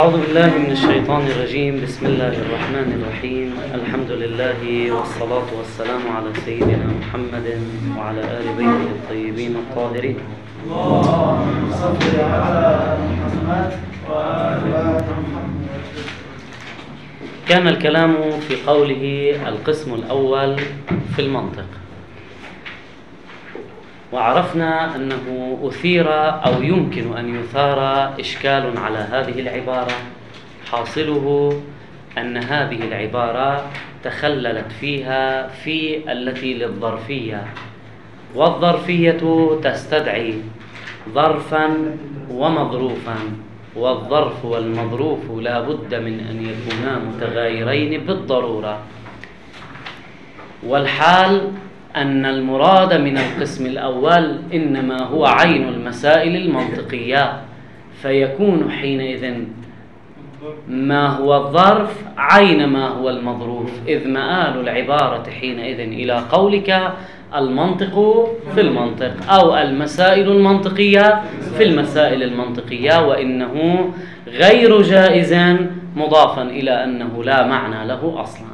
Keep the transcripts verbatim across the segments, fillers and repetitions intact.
أعوذ بالله من الشيطان الرجيم. بسم الله الرحمن الرحيم. الحمد لله والصلاة والسلام على سيدنا محمد وعلى آل بيته الطيبين الطاهرين. اللهم صل على محمد وآل محمد. كان الكلام في قوله القسم الأول في المنطق، وعرفنا أنه أثير أو يمكن أن يثار إشكال على هذه العبارة، حاصله أن هذه العبارة تخللت فيها في التي للظرفية، والظرفية تستدعي ظرفا ومظروفا، والظرف والمظروف لا بد من أن يكونا متغايرين بالضرورة. والحال أن المراد من القسم الأول إنما هو عين المسائل المنطقية، فيكون حينئذ ما هو الظرف عين ما هو المظروف، إذ مآل العبارة حينئذ إلى قولك المنطق في المنطق أو المسائل المنطقية في المسائل المنطقية، وإنه غير جائز مضافا إلى أنه لا معنى له أصلا.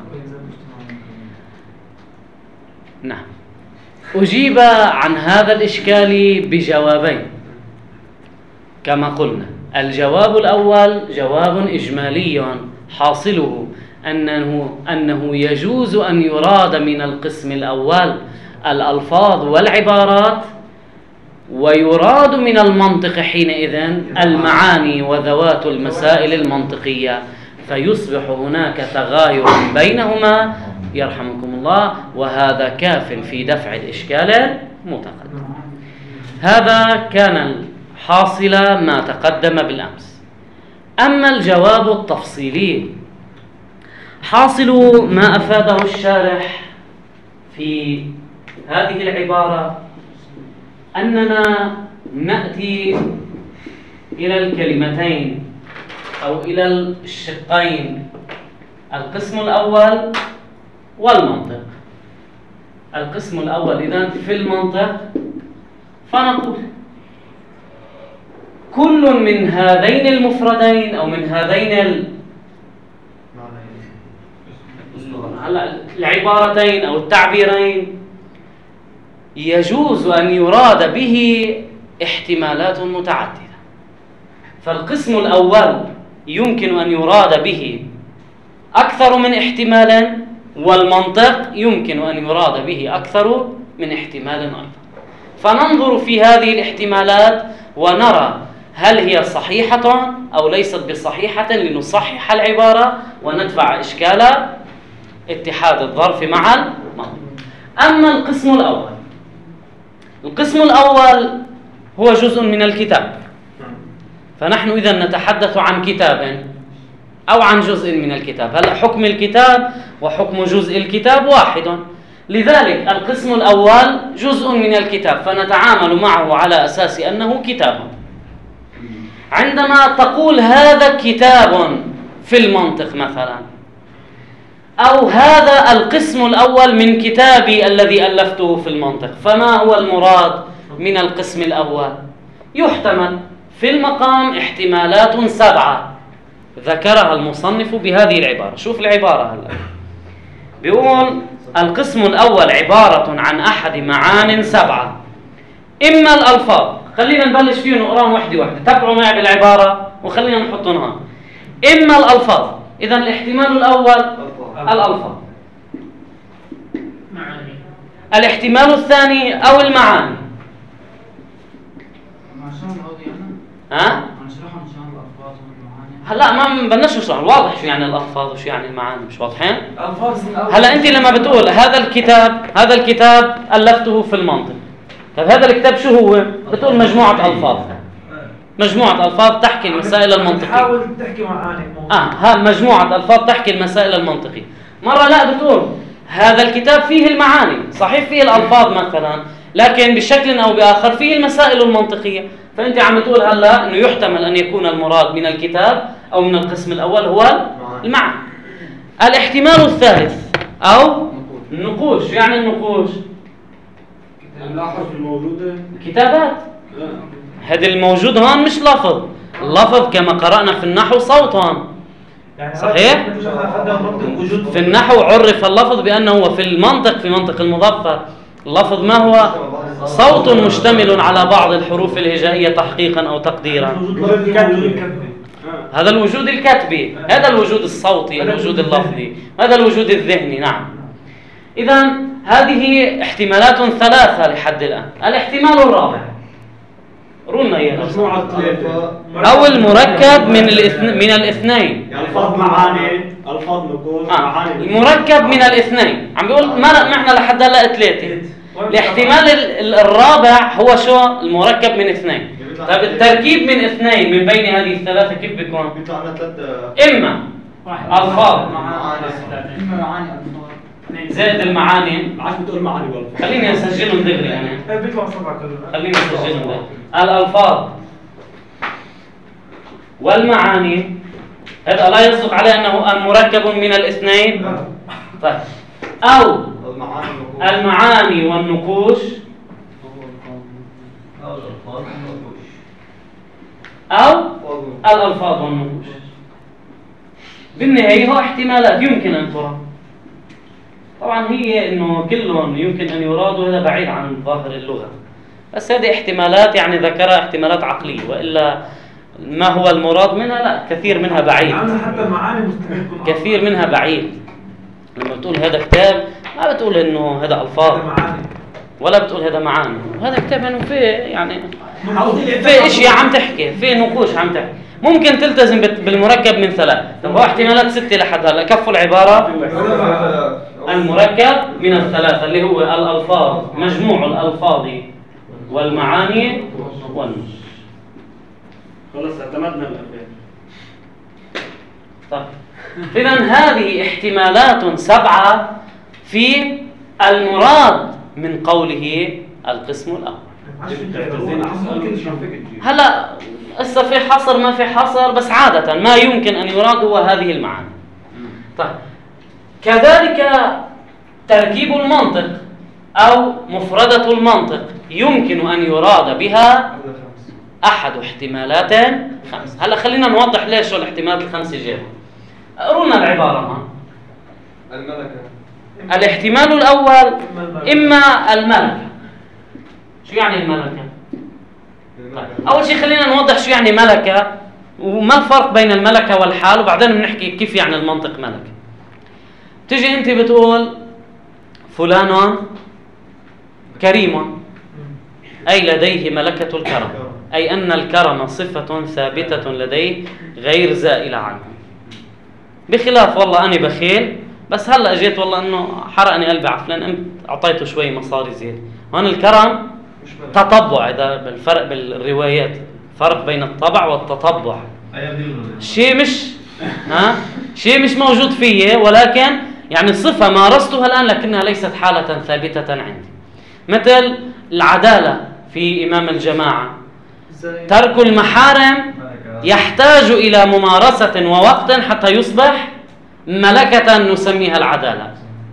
نعم. أجيب عن هذا الإشكال بجوابين كما قلنا. الجواب الأول جواب إجمالي، حاصله أنه, أنه يجوز أن يراد من القسم الأول الألفاظ والعبارات، ويراد من المنطق حينئذ المعاني وذوات المسائل المنطقية، فيصبح هناك تغاير بينهما يرحمكم الله، وهذا كاف في دفع الإشكال المتقدم. هذا كان حاصل ما تقدم بالأمس. أما الجواب التفصيلي، حاصل ما أفاده الشارح في هذه العبارة أننا نأتي إلى الكلمتين أو إلى الشقين، القسم الأول والمنطق. القسم الأول إذن في المنطق، فنقول كل من هذين المفردين أو من هذين ال... العبارتين أو التعبيرين يجوز أن يراد به احتمالات متعددة. فالقسم الأول يمكن أن يراد به أكثر من احتمال، والمنطق يمكن أن يراد به أكثر من احتمال أيضا. فننظر في هذه الاحتمالات ونرى هل هي صحيحة أو ليست بصحيحة، لنصحح العبارة وندفع إشكال اتحاد الظرف مع المنطق. أما القسم الأول، القسم الأول هو جزء من الكتاب، فنحن إذن نتحدث عن كتاب أو عن جزء من الكتاب. هل حكم الكتاب وحكم جزء الكتاب واحد، لذلك القسم الأول جزء من الكتاب، فنتعامل معه على أساس أنه كتاب. عندما تقول هذا كتاب في المنطق مثلا، أو هذا القسم الأول من كتابي الذي ألفته في المنطق، فما هو المراد من القسم الأول؟ يحتمل في المقام احتمالات سبعة ذكرها المصنف بهذه العبارة. شوف العبارة هلا، بيقول القسم الأول عبارة عن أحد معان سبعة، إما الألفاظ. خلينا نبلش فيه ونقراهم وحدة وحدة، تابعوا معي بالعبارة وخلينا نحطهم هون. إما الألفاظ، إذا الاحتمال الأول الألفاظ. الاحتمال الثاني أو المعاني. ها؟ هلا ما بدناش نشرح، واضح شو يعني الألفاظ وشو يعني المعاني، مش واضحين؟ هلا أنت لما بتقول هذا الكتاب هذا الكتاب ألفته في المنطق، طيب هذا الكتاب شو هو؟ بتقول مجموعة ألفاظ، مجموعة ألفاظ تحكي المسائل المنطقية. حاول تحكي معاني. آه ها مجموعة ألفاظ تحكي المسائل المنطقية. مرة لا بتقول هذا الكتاب فيه المعاني، صحيح فيه الألفاظ مثلا، لكن بشكل أو بآخر فيه المسائل المنطقية. فأنت عم تقول هلا إنه يحتمل أن يكون المراد من الكتاب أو من القسم الأول هو المعنى. الاحتمال الثالث أو النقوش. شو يعني النقوش؟ الأحرف الموجودة كتابات. هذا الموجود هون مش لفظ، اللفظ كما قرأنا في النحو صوتا. يعني صحيح؟ في النحو عرف اللفظ بأنه هو في المنطق، في منطق المظفر، اللفظ ما هو؟ صوت مشتمل على بعض الحروف الهجائية تحقيقا أو تقديرا. هذا الوجود الكتبي، هذا الوجود الصوتي، الوجود اللفظي، هذا الوجود الذهني. نعم. إذا هذه احتمالات ثلاثة لحد الآن. الاحتمال الرابع رونا إياه. أو المركب من الاثن... من الاثنين. يعني ألفاظ معاني، ألفاظ نقوش، آه. معاني. المركب من الاثنين. عم بيقول ما معنا لحد هلا ثلاثة. الاحتمال الرابع هو شو؟ المركب من اثنين. طيب التركيب من اثنين من بين هذه الثلاثة كيف بيكون؟ بيطلع لنا ثلاث إما ألفاظ إما معاني ألفاظ زائد المعاني. عاش بتقول معاني والله. خليني أسجلهم دغري يعني. بيطلع سبعة كلها. خليني أسجلهم دغري. الألفاظ والمعاني هذا لا يصدق عليه أنه مركب من الاثنين. طيب أو المعاني والنقوش أو الألفاظ والنقوش. بالنهاية هو احتمالات يمكن أن ترى. طبعا هي إنه كلهم يمكن أن يرادوا، هذا بعيد عن ظاهر اللغة، بس هذه احتمالات يعني ذكرها احتمالات عقلية، وإلا ما هو المراد منها لا، كثير منها بعيد. يعني حتى المعاني مستحيل تكون كثير منها بعيد. لما بتقول هذا كتاب ما بتقول إنه هذا ألفاظ ولا بتقول هذا معاني، وهذا كتاب إنه في يعني في اشياء عم تحكي، في نقوش عم تحكي. ممكن تلتزم بالمركب من ثلاث. طب هو احتمالات ستة لحد هلا. كفوا العبارة المركب من الثلاثة اللي هو الألفاظ، مجموع الألفاظ والمعاني والنص. خلص اعتمدنا الأخير. طيب إذا هذه احتمالات سبعة في المراد من قوله القسم الأول. هلا هسه في حصر ما في حصر، بس عادة ما يمكن أن يراد هو هذه المعاني. طيب كذلك تركيب المنطق أو مفردة المنطق يمكن أن يراد بها أحد احتمالات خمس. هلا خلينا نوضح ليش الاحتمالات الخمسة جاءوا. قرونا العبارة هون. الملكة. الاحتمال الأول إما الملكة. شو يعني الملكة؟ طيب. أول شيء خلينا نوضح شو يعني ملكة وما الفرق بين الملكة والحال، وبعدين بنحكي كيف يعني المنطق ملكة. تجي أنت بتقول فلان كريم، أي لديه ملكة الكرم، أي أن الكرم صفة ثابتة لديه غير زائلة عنه. بخلاف والله أنا بخيل بس هلأ جيت والله أنه حرقني قلبي عفلان قمت أعطيته شوي مصاري زيادة. هون الكرم تطبع، إذا بالفرق بالروايات فرق بين الطبع والتطبع. شيء مش ها شيء مش موجود فيه، ولكن يعني صفة مارستها الآن لكنها ليست حالة ثابتة عندي. مثل العدالة في إمام الجماعة، ترك المحارم يحتاج إلى ممارسة ووقت حتى يصبح ملكة نسميها العدالة.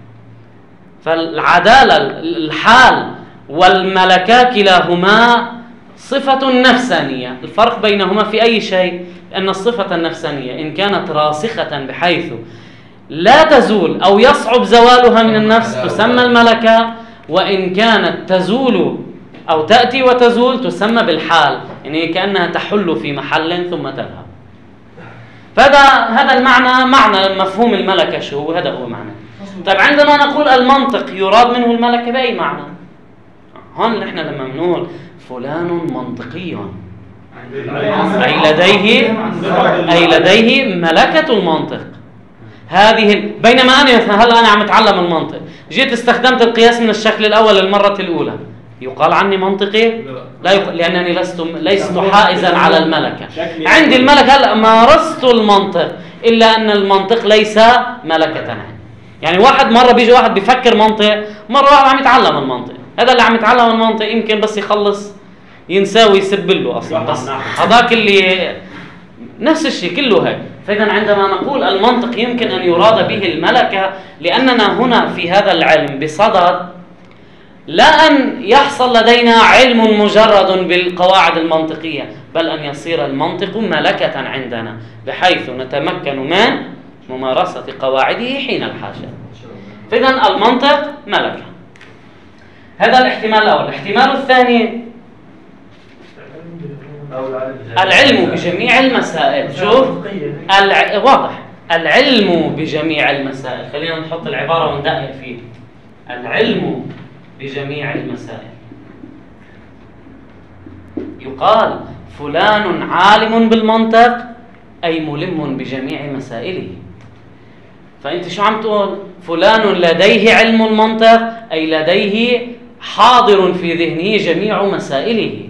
فالعدالة الحال والملكة كلاهما صفة نفسانية. الفرق بينهما في أي شيء؟ أن الصفة النفسانية إن كانت راسخة بحيث لا تزول أو يصعب زوالها من النفس تسمى الملكة، وإن كانت تزول أو تأتي وتزول تسمى بالحال، يعني كأنها تحل في محل ثم تذهب. فهذا هذا المعنى، معنى مفهوم الملكة شو هو، هذا هو معنى. طيب عندما نقول المنطق يراد منه الملكة بأي معنى؟ هون نحن لما بنقول فلان منطقي أي لديه أي لديه ملكة المنطق. هذه بينما أنا مثلا هلا أنا عم أتعلم المنطق، جيت استخدمت القياس من الشكل الأول المرة الأولى، يقال عني منطقي؟ لا يقال، لأنني لست لست حائزا على الملكة. عندي الملكة هلا مارست المنطق، إلا أن المنطق ليس ملكة عندي. يعني واحد مرة بيجي واحد بيفكر منطق، مرة واحد عم يتعلم المنطق. هذا اللي عم يتعلم المنطق يمكن بس يخلص ينساه ويسب له أصلا، بس هذاك اللي نفس الشيء كله هيك. فإذا عندما نقول المنطق يمكن أن يراد به الملكة، لأننا هنا في هذا العلم بصدد لا أن يحصل لدينا علم مجرد بالقواعد المنطقية، بل أن يصير المنطق ملكة عندنا بحيث نتمكن من ممارسة قواعده حين الحاجة. فإذا المنطق ملكة. هذا الاحتمال الأول. الاحتمال الثاني العلم بجميع المسائل. شوف الع... واضح العلم بجميع المسائل. خلينا نحط العبارة وندقق فيه. العلم بجميع المسائل. يقال فلان عالم بالمنطق أي ملم بجميع مسائله. فأنت شو عم تقول؟ فلان لديه علم المنطق أي لديه حاضر في ذهنه جميع مسائله.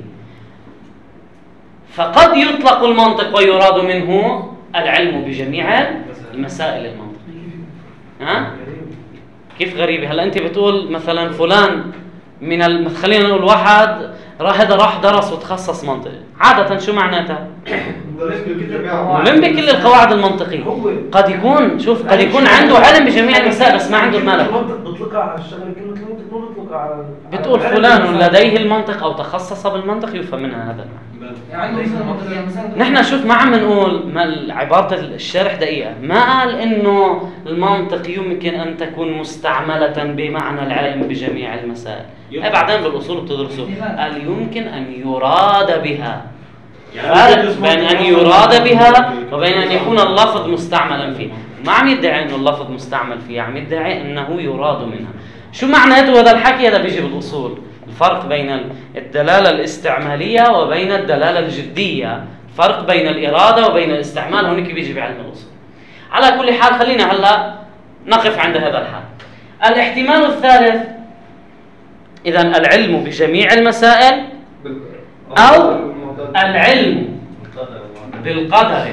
فقد يطلق المنطق ويراد منه العلم بجميع المسائل المنطقية. ها؟ كيف غريبة؟ هلا أنت بتقول مثلا فلان من ال... خلينا نقول واحد راح هذا راح درس وتخصص منطق. عادة شو معناتها؟ ملم بكل القواعد المنطقية. قد يكون شوف قد يكون عنده علم بجميع المسائل بس ما عنده الملكة. المنطق بيطلقها على الشغله، كلمة المنطق ما بيطلقها على بتقول فلان لديه المنطق أو تخصص بالمنطق يفهم منها هذا المعنى. نحن شوف ما عم نقول ما عبارة الشارح دقيقة ما قال إنه المنطق يمكن أن تكون مستعملة بمعنى العلم بجميع المسائل. هاي بعدين بالأصول بتدرسوه. قال يمكن أن يراد بها. فرق بين أن يراد بها وبين أن يكون اللفظ مستعملا فيه. ما عم يدعي إنه اللفظ مستعمل فيه، عم يدعي إنه يراد منها. شو معناته هذا الحكي؟ هذا بيجي بالأصول. الفرق بين الدلالة الاستعمالية وبين الدلالة الجدية، فرق بين الإرادة وبين الاستعمال هونيك بيجي بعلم الأصول. على كل حال خلينا هلا نقف عند هذا الحال. الاحتمال الثالث إذا العلم بجميع المسائل أو العلم بالقدر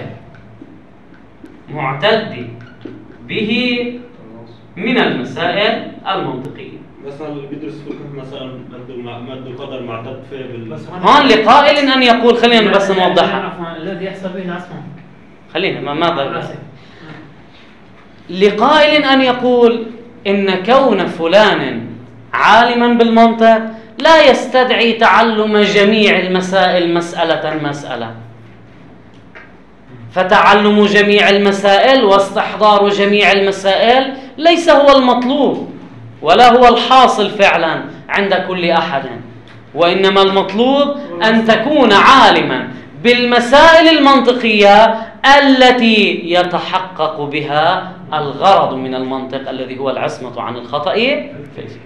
معتد به من المسائل المنطقية. مثلا اللي بيدرس فقه مثلا مد القدر معتد فيه بال هون لقائل أن يقول خلينا بس نوضحها. الذي يحصل به العصمة. خلينا ما ماذا لقائل أن يقول إن كون فلان عالما بالمنطق لا يستدعي تعلم جميع المسائل مسألة مسألة. فتعلم جميع المسائل واستحضار جميع المسائل ليس هو المطلوب ولا هو الحاصل فعلا عند كل أحد، وإنما المطلوب أن تكون عالما بالمسائل المنطقية التي يتحقق بها الغرض من المنطق الذي هو العصمة عن الخطأ في الفكر.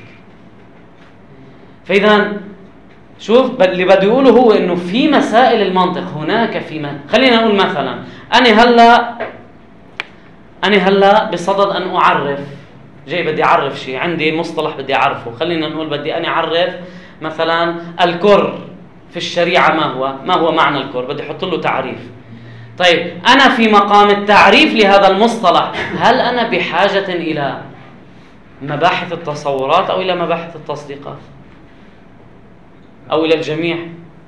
فإذا شوف اللي بده يقوله هو إنه في مسائل المنطق هناك في ما... خلينا نقول مثلا أنا هلا أنا هلا بصدد أن أعرف جاي بدي أعرف شيء، عندي مصطلح بدي أعرفه. خلينا نقول بدي أنا أعرف مثلا الكر في الشريعة ما هو ما هو معنى الكر، بدي أحط له تعريف. طيب أنا في مقام التعريف لهذا المصطلح هل أنا بحاجة إلى مباحث التصورات أو إلى مباحث التصديقات أو إلى الجميع؟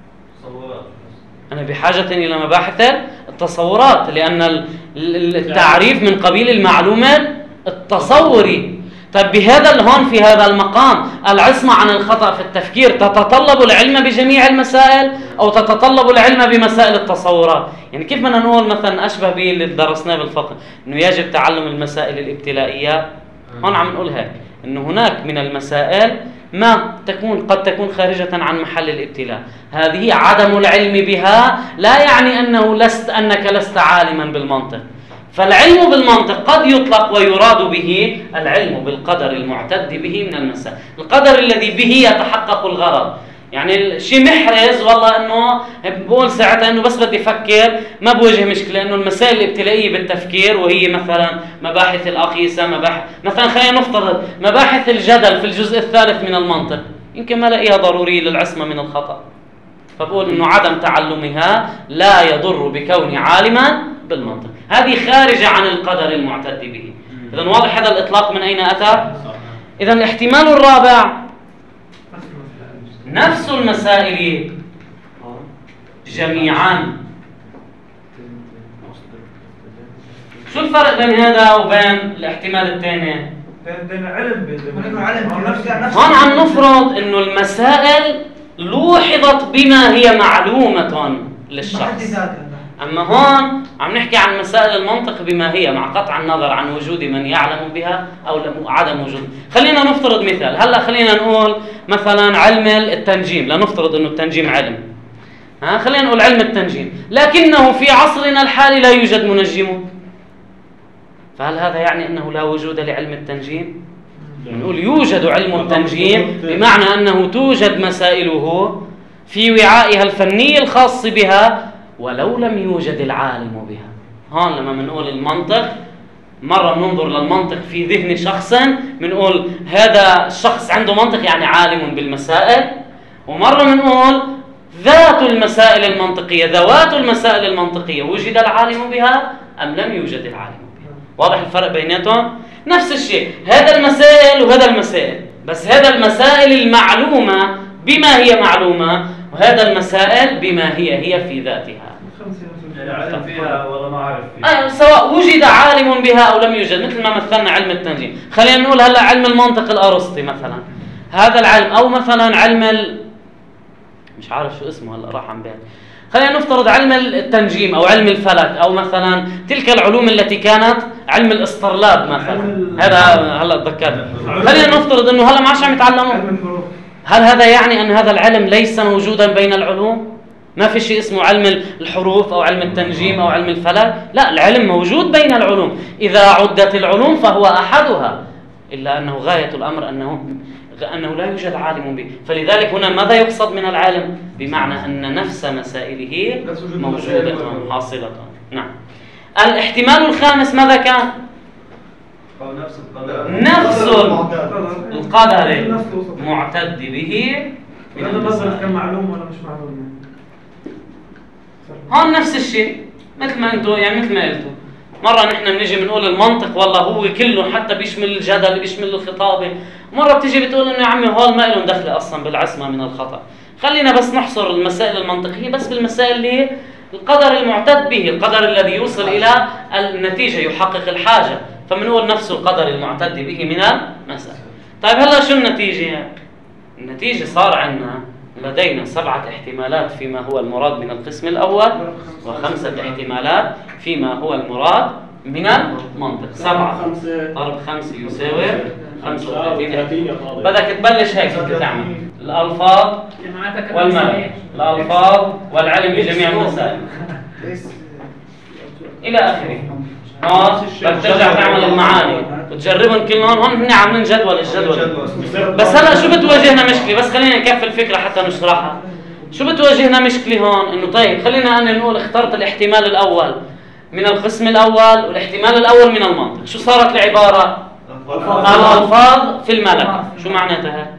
أنا بحاجة إلى مباحث التصورات لأن التعريف من قبيل المعلومة التصوري. طيب بهذا الهون في هذا المقام العصمة عن الخطأ في التفكير تتطلب العلم بجميع المسائل أو تتطلب العلم بمسائل التصورات؟ يعني كيف بدنا نقول مثلا أشبه به اللي درسناه بالفقه إنه يجب تعلم المسائل الابتلائية؟ هون عم نقول هيك إنه هناك من المسائل ما تكون قد تكون خارجة عن محل الابتلاء. هذه عدم العلم بها لا يعني أنه لست أنك لست عالما بالمنطق. فالعلم بالمنطق قد يطلق ويراد به العلم بالقدر المعتد به من المسائل، القدر الذي به يتحقق الغرض. يعني شيء محرز والله انه بقول ساعتها انه بس بدي افكر ما بواجه مشكله، انه المسائل الابتلائيه بالتفكير وهي مثلا مباحث الاقيسه، مباحث مثلا خلينا نفترض مباحث الجدل في الجزء الثالث من المنطق يمكن ما لاقيها ضروريه للعصمه من الخطا، فبقول انه عدم تعلمها لا يضر بكوني عالما بالمنطق. هذه خارجه عن القدر المعتد به. اذا واضح هذا الاطلاق من اين اتى؟ اذا الاحتمال الرابع نفس المسائل جميعا. شو الفرق بين هذا وبين الاحتمال الثاني؟ بين علم هون عم نفرض انه المسائل لوحظت بما هي معلومة للشخص. أما هون عم نحكي عن مسائل المنطق بما هي، مع قطع النظر عن وجود من يعلم بها أو عدم وجود. خلينا نفترض مثال، هلأ خلينا نقول مثلا علم التنجيم، لنفترض أنه التنجيم علم، ها خلينا نقول علم التنجيم، لكنه في عصرنا الحالي لا يوجد منجمون، فهل هذا يعني أنه لا وجود لعلم التنجيم؟ نقول يوجد علم التنجيم بمعنى أنه توجد مسائله في وعائها الفني الخاص بها ولو لم يوجد العالم بها. هون لما بنقول المنطق، مرة بننظر للمنطق في ذهن شخص بنقول هذا الشخص عنده منطق يعني عالم بالمسائل، ومرة بنقول ذات المسائل المنطقية، ذوات المسائل المنطقية وجد العالم بها أم لم يوجد العالم بها. واضح الفرق بيناتهم؟ نفس الشيء، هذا المسائل وهذا المسائل، بس هذا المسائل المعلومة بما هي معلومة، وهذا المسائل بما هي هي في ذاتها. العلم فيها ولا ما أعرف فيها. آه سواء وجد عالم بها أو لم يوجد، مثل ما مثلنا علم التنجيم. خلينا نقول هلا علم المنطق الأرسطي مثلا، هذا العلم، أو مثلا علم ال... مش عارف شو اسمه هلا راح عن بالي. خلينا نفترض علم التنجيم أو علم الفلك، أو مثلا تلك العلوم التي كانت علم الاسطرلاب مثلا، هذا هلا تذكرت. خلينا نفترض إنه هلا ما عادش عم يتعلموا. هل هذا يعني أن هذا العلم ليس موجودا بين العلوم؟ ما في شيء اسمه علم الحروف أو علم التنجيم أو علم الفلك، لا، العلم موجود بين العلوم، إذا عدت العلوم فهو أحدها، إلا أنه غاية الأمر أنه أنه لا يوجد عالم به. فلذلك هنا ماذا يقصد من العالم؟ بمعنى أن نفس مسائله موجودة حاصلة. نعم. الاحتمال الخامس ماذا كان؟ نفس القدر، نفس القدر معتد به. هذا مثلا كان معلوم ولا مش معلوم؟ هون نفس الشيء، مثل ما انتم يعني مثل ما قلتوا، مرة نحن بنيجي بنقول المنطق والله هو كله حتى بيشمل الجدل بيشمل الخطابة، مرة بتيجي بتقول انه يا عمي هون ما لهم دخل اصلا بالعصمة من الخطأ. خلينا بس نحصر المسائل المنطقية بس بالمسائل اللي هي القدر المعتد به، القدر الذي يوصل الى النتيجة يحقق الحاجة، فبنقول نفس القدر المعتد به من المسألة. طيب هلا شو النتيجة؟ النتيجة صار عندنا لدينا سبعة احتمالات فيما هو المراد من القسم الأول، وخمسة احتمالات فيما هو المراد من المنطق. سبعة ضرب خمسة يساوي خمسة وثلاثين. بدك تبلش هيك بدك تعمل الألفاظ والمعنى، الألفاظ والعلم بجميع المسائل إلى آخره. هون بدك ترجع تعمل المعاني وتجربهم كلهم. هون هن عاملين جدول الجدول. بس هلا شو بتواجهنا مشكله؟ بس خلينا نكفي الفكره حتى نشرحها. شو بتواجهنا مشكله هون؟ انه طيب خلينا انا نقول اخترت الاحتمال الاول من القسم الاول والاحتمال الاول من المنطق، شو صارت العباره؟ الالفاظ في الملكه. شو معناتها؟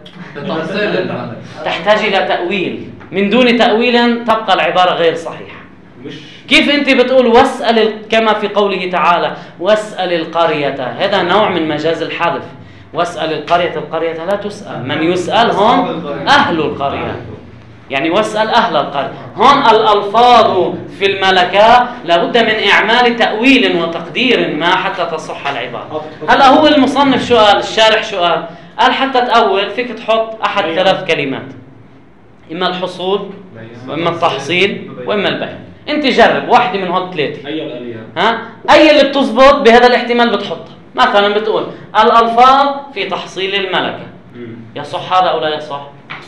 تحتاج الى تاويل، من دون تاويل تبقى العباره غير صحيحه. كيف انت بتقول واسأل كما في قوله تعالى واسأل القرية، هذا نوع من مجاز الحذف. واسأل القرية، القرية لا تسأل، من يسأل هم أهل القرية، يعني واسأل أهل القرية. هون الألفاظ في الملكة لابد من إعمال تأويل وتقدير ما حتى تصح العبارة. هلا هو المصنف شو قال؟ الشارح شو قال؟ قال حتى تأول فيك تحط أحد ثلاث كلمات، إما الحصول وإما التحصيل وإما البيع. انت جرب واحدة من هالثلاثة، اي الاليات، ها اي اللي بتزبط بهذا الاحتمال بتحطها. مثلا بتقول الالفاظ في تحصيل الملكة، يصح هذا او لا يصح؟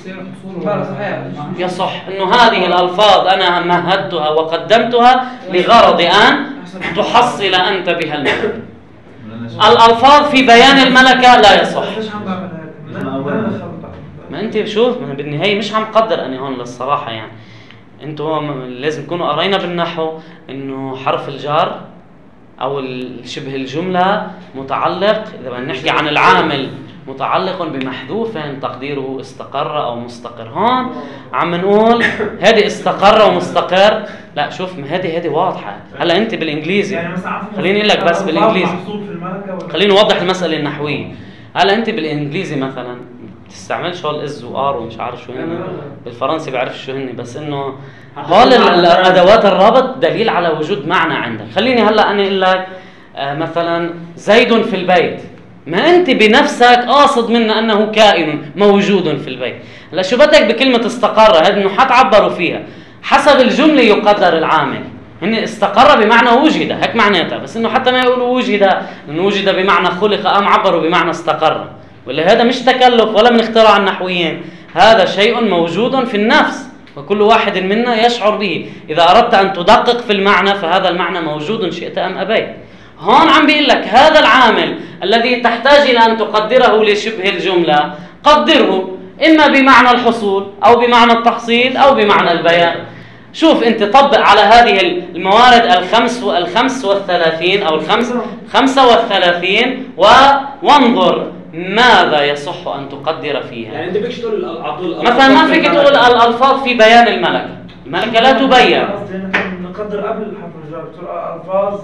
يصح انه هذه الالفاظ انا مهدتها وقدمتها لغرض ان تحصل انت بها الملكة. الالفاظ في بيان الملكة لا يصح. ما انت شوف بالنهاية مش عم قدر انا هون للصراحة، يعني انتم لازم تكونوا قرينا بالنحو انه حرف الجار او شبه الجمله متعلق، اذا بدنا نحكي عن العامل متعلق بمحذوف تقديره استقر او مستقر. هون عم نقول هذه استقر ومستقر، لا شوف هذه هذه واضحه. هلا انت بالانجليزي خليني اقول لك بس بالانجليزي، خليني اوضح المساله النحويه. هلا انت بالانجليزي مثلا تستعملش هول از وار ومش عارف شو هن، بالفرنسي بعرف شو هن، بس انه هول الادوات الرابط دليل على وجود معنى عندك. خليني هلا انا اقول لك آه مثلا زيد في البيت، ما انت بنفسك قاصد منا انه كائن موجود في البيت. هلا شو بدك بكلمه استقر؟ هذا انه حتعبروا فيها حسب الجملة يقدر العامل. هن استقر بمعنى وجد، هيك معناتها، بس انه حتى ما يقولوا وجد، انه وجد بمعنى خلق، ام عبروا بمعنى استقر. ولا هذا مش تكلف ولا من اختراع النحويين، هذا شيء موجود في النفس وكل واحد منا يشعر به. إذا أردت أن تدقق في المعنى فهذا المعنى موجود شئت أم أبيت. هون عم بيقول لك هذا العامل الذي تحتاج إلى أن تقدره لشبه الجملة قدره إما بمعنى الحصول أو بمعنى التحصيل أو بمعنى البيان. شوف أنت طبق على هذه الموارد الخمس والخمس والثلاثين أو الخمس خمسة والثلاثين وانظر ماذا يصح أن تقدر فيها. يعني أنت فيكش تقول الأعطول مثلا ما فيك تقول الألفاظ في بيان الملكة، الملكة لا تبين. نقدر قبل الحرف الجر بتقول ألفاظ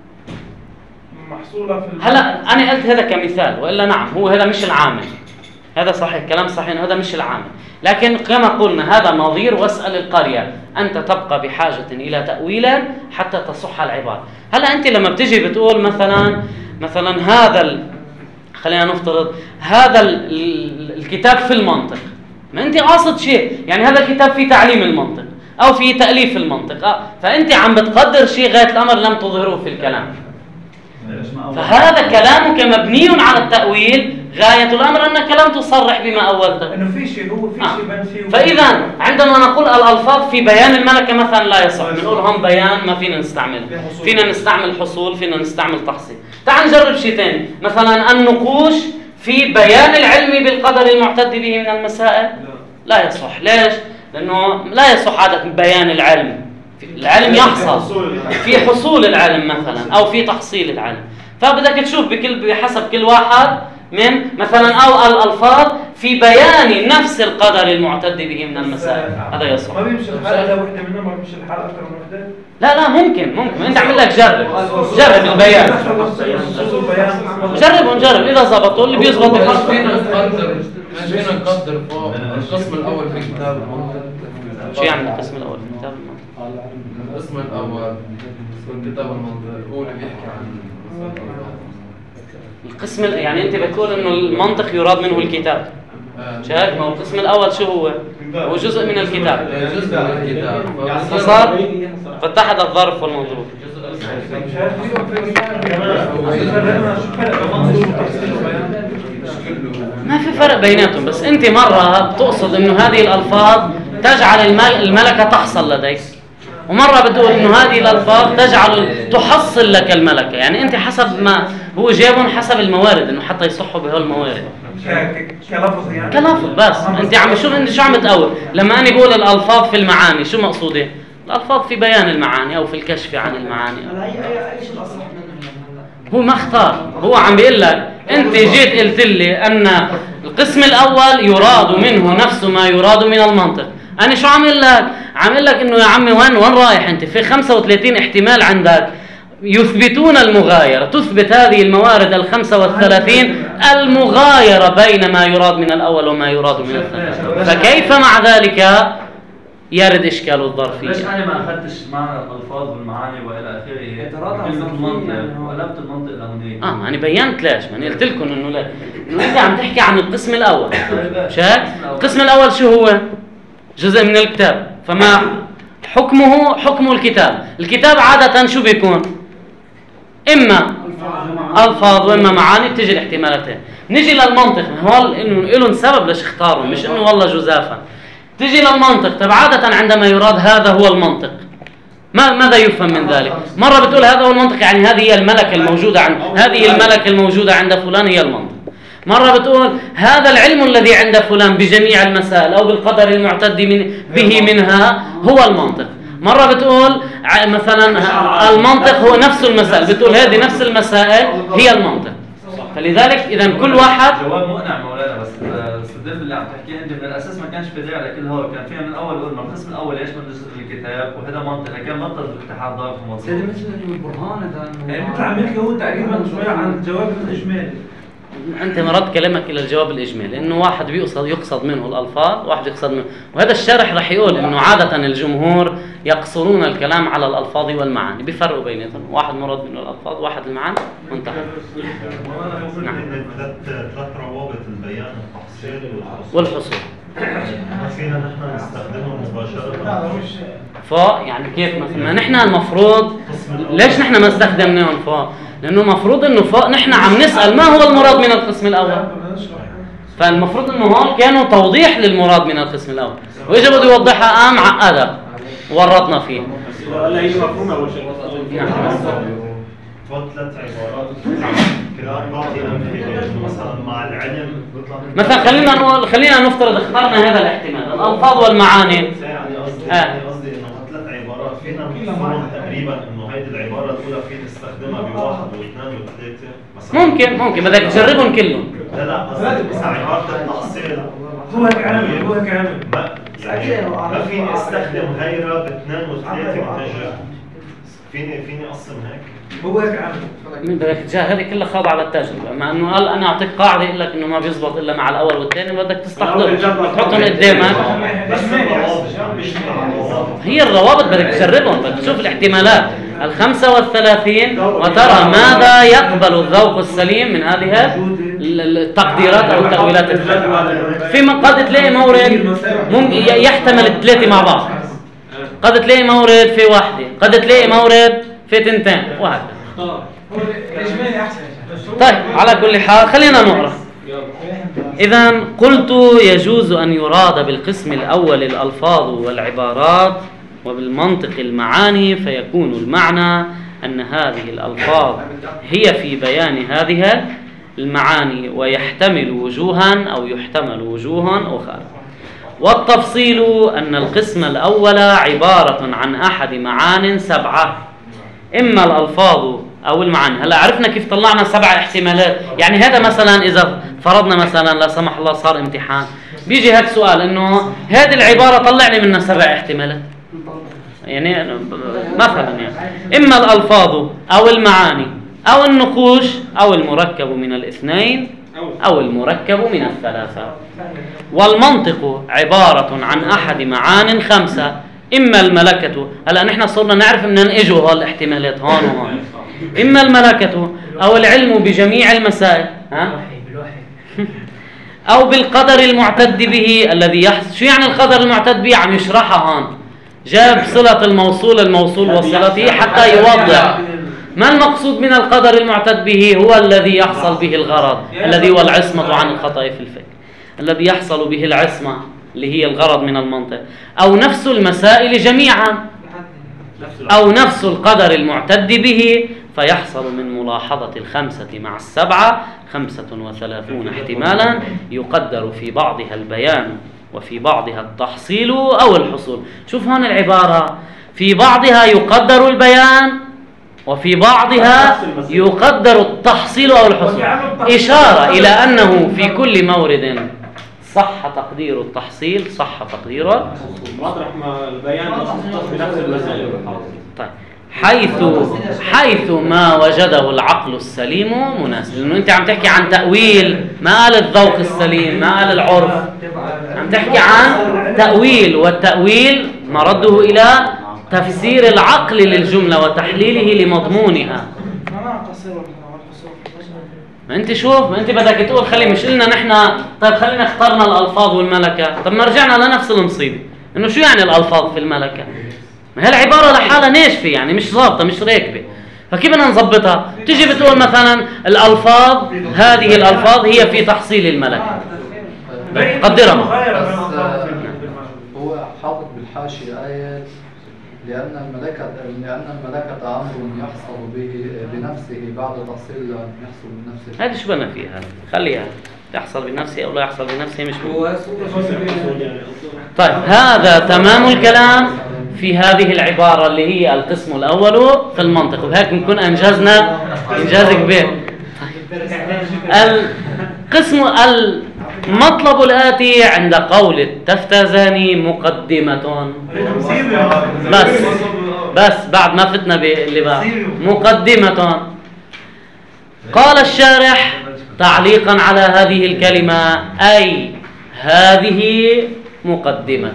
محصولة في هلا أنا قلت هذا كمثال، وإلا نعم هو هذا مش العامل، هذا صحيح كلام صحيح، هذا مش العامل، لكن كما قلنا هذا نظير واسأل القرية. أنت تبقى بحاجة إلى تأويل حتى تصح العبارة. هلا أنت لما بتجي بتقول مثلا مثلا هذا ال... خلينا نفترض هذا ال... الكتاب في المنطق، ما أنت قاصد شيء، يعني هذا الكتاب في تعليم المنطق أو في تأليف المنطق، أه؟ فأنت عم بتقدر شيء غاية الأمر لم تظهره في الكلام، فهذا كلامك مبني على التأويل. غاية الأمر أنك لم تصرح بما أولته، إنه في شيء هو في شيء بان فيه. فإذا عندما نقول الألفاظ في بيان الملكة مثلا لا يصح، بنقول هم بيان ما فينا نستعمله، فينا نستعمل حصول، فينا نستعمل تحصيل. تعال نجرب شيء ثاني، مثلا النقوش في بيان العلم بالقدر المعتد به من المسائل لا يصح. ليش؟ لأنه لا يصح عادة بيان العلم، العلم يحصل في حصول العلم مثلا أو في تحصيل العلم. فبدك تشوف بكل بحسب كل واحد من مثلا أو الألفاظ في بيان نفس القدر المعتد به من المسائل، هذا يصح. ما بيمشي الحال إذا وحدة منهم، ما بيمشي الحال أكثر من وحدة. لا لا ممكن ممكن أنت عمل لك جرب جرب البيان، جرب ونجرب إذا زبطوا اللي بيزبط الحرف. فينا نقدر فينا نقدر فوق القسم الأول في كتاب المنطق. شو يعني القسم الأول في كتاب المنطق؟ القسم الأول في كتاب المنطق هو اللي بيحكي عن القسم يعني أنت بتقول إنه المنطق يراد منه الكتاب. شايف؟ ما هو القسم الأول شو هو؟ هو جزء من الكتاب. جزء من الكتاب. فصار فاتحد الظرف والمنظور. ما في فرق بيناتهم، بس أنت مرة بتقصد إنه هذه الألفاظ تجعل الملكة تحصل لديك، ومرة بتقول إنه هذه الألفاظ تجعل تحصل لك الملكة. يعني أنت حسب ما هو جايبهم حسب الموارد، إنه حتى يصحوا بهول الموارد. كلفظ يعني. كلفظ بس. أنت عم شوف أنت شو عم تقول لما أنا بقول الألفاظ في المعاني، شو مقصودي؟ الألفاظ في بيان المعاني أو في الكشف عن المعاني. ايش الاصح منه؟ هو ما اختار، هو عم بيقول لك أنت جيت قلت لي أن القسم الأول يراد منه نفس ما يراد من المنطق. أنا شو عم أقول لك؟ عم أقول لك إنه يا عمي وين وين رايح أنت؟ في خمسة وثلاثين احتمال عندك يثبتون المغايرة، تثبت هذه الموارد الخمسة والثلاثين المغايرة بين ما يراد من الأول وما يراد من الثاني، فكيف مع ذلك يرد إشكال الظرفية؟ ليش أنا ما أخذتش معنى الألفاظ والمعاني وإلى آخره كلمة المنطق وقلبت المنطق لهونيك؟ آه ما أنا بينت ليش، ما أنا قلت لكم إنه لا، إنه أنت عم تحكي عن القسم الأول. شايف؟ القسم الأول شو هو؟ جزء من الكتاب، فما حكمه حكم الكتاب. الكتاب عادة شو بيكون؟ إما ألفاظ وإما معاني، بتجي الاحتمالاتين. نجي للمنطق، هو إنه لهم سبب ليش اختاروا، مش إنه والله جزافا. تجي للمنطق، طب عادة عندما يراد هذا هو المنطق، ما ماذا يفهم من ذلك؟ مرة بتقول هذا هو المنطق، يعني هذه هي الملكة الموجودة عند هذه الملكة الموجودة عند فلان هي المنطق. مرة بتقول هذا العلم الذي عند فلان بجميع المسائل أو بالقدر المعتد من به منها هو المنطق. مرة بتقول مثلا المنطق هو نفس المسائل، بتقول هذه نفس المسائل هي المنطق. فلذلك إذا كل واحد جواب مقنع مولانا، بس استدل باللي عم تحكيه انت من الاساس ما كانش في داعي لكل هو، كان فيها من الاول قلنا القسم الاول يشمل جزء من الكتاب وهذا منطق، كان منطق الاتحاد ضعف ومنطق. هذا مثل البرهان هذا يعني مثل عم يحكي هو تقريبا شويه عن الجواب الاجمالي. أنت مرد كلامك إلى الجواب الإجمالي، إنه واحد بيقصد يقصد منه الألفاظ، واحد يقصد منه، وهذا الشارح رح يقول إنه عادة الجمهور يقصرون الكلام على الألفاظ والمعاني، بيفرقوا بيناتهم، واحد مراد منه الألفاظ، واحد المعاني، وانتهى. نعم. ثلاث روابط: البيان والتحصيل والحصول. فينا نحن نستخدمه مباشرة فوق يعني كيف مثلا نحن المفروض ليش نحن ما استخدمناهم فوق؟ لانه المفروض انه فوق نحن عم نسال ما هو المراد من القسم الاول، فالمفروض انه هون كانوا توضيح للمراد من القسم الاول، واجا بده يوضحها قام عقدها ورطنا فيه. هلا هي مفهومه اول شيء فوق ثلاث عبارات كلام بعطي امثله مثلا مع العلم مثلا خلينا نقول خلينا نفترض اخترنا هذا الاحتمال الالفاظ والمعاني. يعني قصدي يعني قصدي انه ثلاث عبارات فينا نفهم تقريبا انه هيدي العباره الاولى فينا نستخدمها بواحد واثنين وثلاثه مثلا ممكن ممكن بدك تجربهم كلهم. لا لا قصدي بس عباره التحصيل هو هيك عامل هو هيك عامل ما يعني ما فيني استخدم غيرها باثنين وثلاثه متجه فيني فيني اقسم هيك هو هيك عامل من بدك تجاه هذه كلها خاضعه للتجربه، مع انه قال انا اعطيك قاعده يقول لك انه ما بيزبط الا مع الاول والثاني بدك تستحضر تحطهم قدامك. بس الروابط مش هي الروابط بدك تجربهم، بدك تشوف الاحتمالات الخمسة والثلاثين وترى ماذا يقبل الذوق السليم من هذه التقديرات أو التأويلات الثلاثة. في من قد تلاقي مورد ممكن يحتمل الثلاثة مع بعض، قد تلاقي مورد في واحدة، قد تلاقي مورد في تنتين وهكذا. الاجمالي احسن. طيب على كل حال خلينا نقرأ. إذا قلت يجوز أن يراد بالقسم الأول الألفاظ والعبارات وبالمنطق المعاني، فيكون المعنى أن هذه الألفاظ هي في بيان هذه المعاني ويحتمل وجوها أو يحتمل وجوها أخرى. والتفصيل أن القسم الأول عبارة عن أحد معان سبعة، إما الألفاظ أو المعاني. هلا عرفنا كيف طلعنا سبع احتمالات. يعني هذا مثلا إذا فرضنا مثلا لا سمح الله صار امتحان، بيجي هيك سؤال إنه هذه العبارة طلع لي منها سبع احتمالات، يعني مثلا يعني إما الألفاظ أو المعاني أو النقوش أو المركب من الاثنين أو المركب من الثلاثة. والمنطق عبارة عن أحد معان خمسة، إما الملكة. هلا نحن صرنا نعرف إن ننقجوا هالاحتمالات هون وهون. إما الملكة أو العلم بجميع المسائل، ها؟ أو بالقدر المعتد به الذي يحصل. شو يعني القدر المعتد به؟ عم يشرحها هون، جاب صلة الموصول الموصول وصلته حتى يوضح ما المقصود من القدر المعتد به. هو الذي يحصل به الغرض الذي هو العصمة عن الخطأ في الفقه، الذي يحصل به العصمة اللي هي الغرض من المنطق، أو نفس المسائل جميعا، أو نفس القدر المعتد به، فيحصل من ملاحظة الخمسة مع السبعة خمسة وثلاثون احتمالا يقدر في بعضها البيان وفي بعضها التحصيل أو الحصول. شوف هون العبارة، في بعضها يقدر البيان وفي بعضها يقدر التحصيل أو الحصول، إشارة إلى أنه في كل مورد صح تقدير التحصيل صح تقديره مطرح ما البيان بنفس المسائل. طيب حيث حيث ما وجده العقل السليم مناسب، لأنه أنت عم تحكي عن تأويل، ما قال الذوق السليم، ما قال العرف، عم تحكي عن تأويل، والتأويل مرده إلى تفسير العقل للجملة وتحليله لمضمونها. ما انت شوف، ما انت بدك تقول خلي مش قلنا نحن طيب خلينا اخترنا الالفاظ والملكه، طب ما رجعنا لنفس المصيبه انه شو يعني الالفاظ في الملكه؟ ما هي العباره لحالها ناشفه، يعني مش ظابطه مش راكبه، فكيف بدنا نظبطها؟ تيجي بتقول مثلا الالفاظ، هذه الالفاظ هي في تحصيل الملكه قدرها. هو حاطط بالحاشيه ايه لأن الملكة لأن الملكة أمر يحصل به بنفسه بعد تحصيل يحصل بنفسه. هذه شو بدنا فيها؟ خليها تحصل بنفسه أو لا يحصل بنفسه مش مهم. طيب هذا تمام الكلام في هذه العبارة اللي هي القسم الأول في المنطق، وبهيك بنكون أنجزنا إنجاز كبير. القسم المطلب الآتي عند قول التفتزاني مقدمة، بس بس بعد ما فتنا باللي بقى مقدمة. قال الشارح تعليقا على هذه الكلمة أي هذه مقدمة،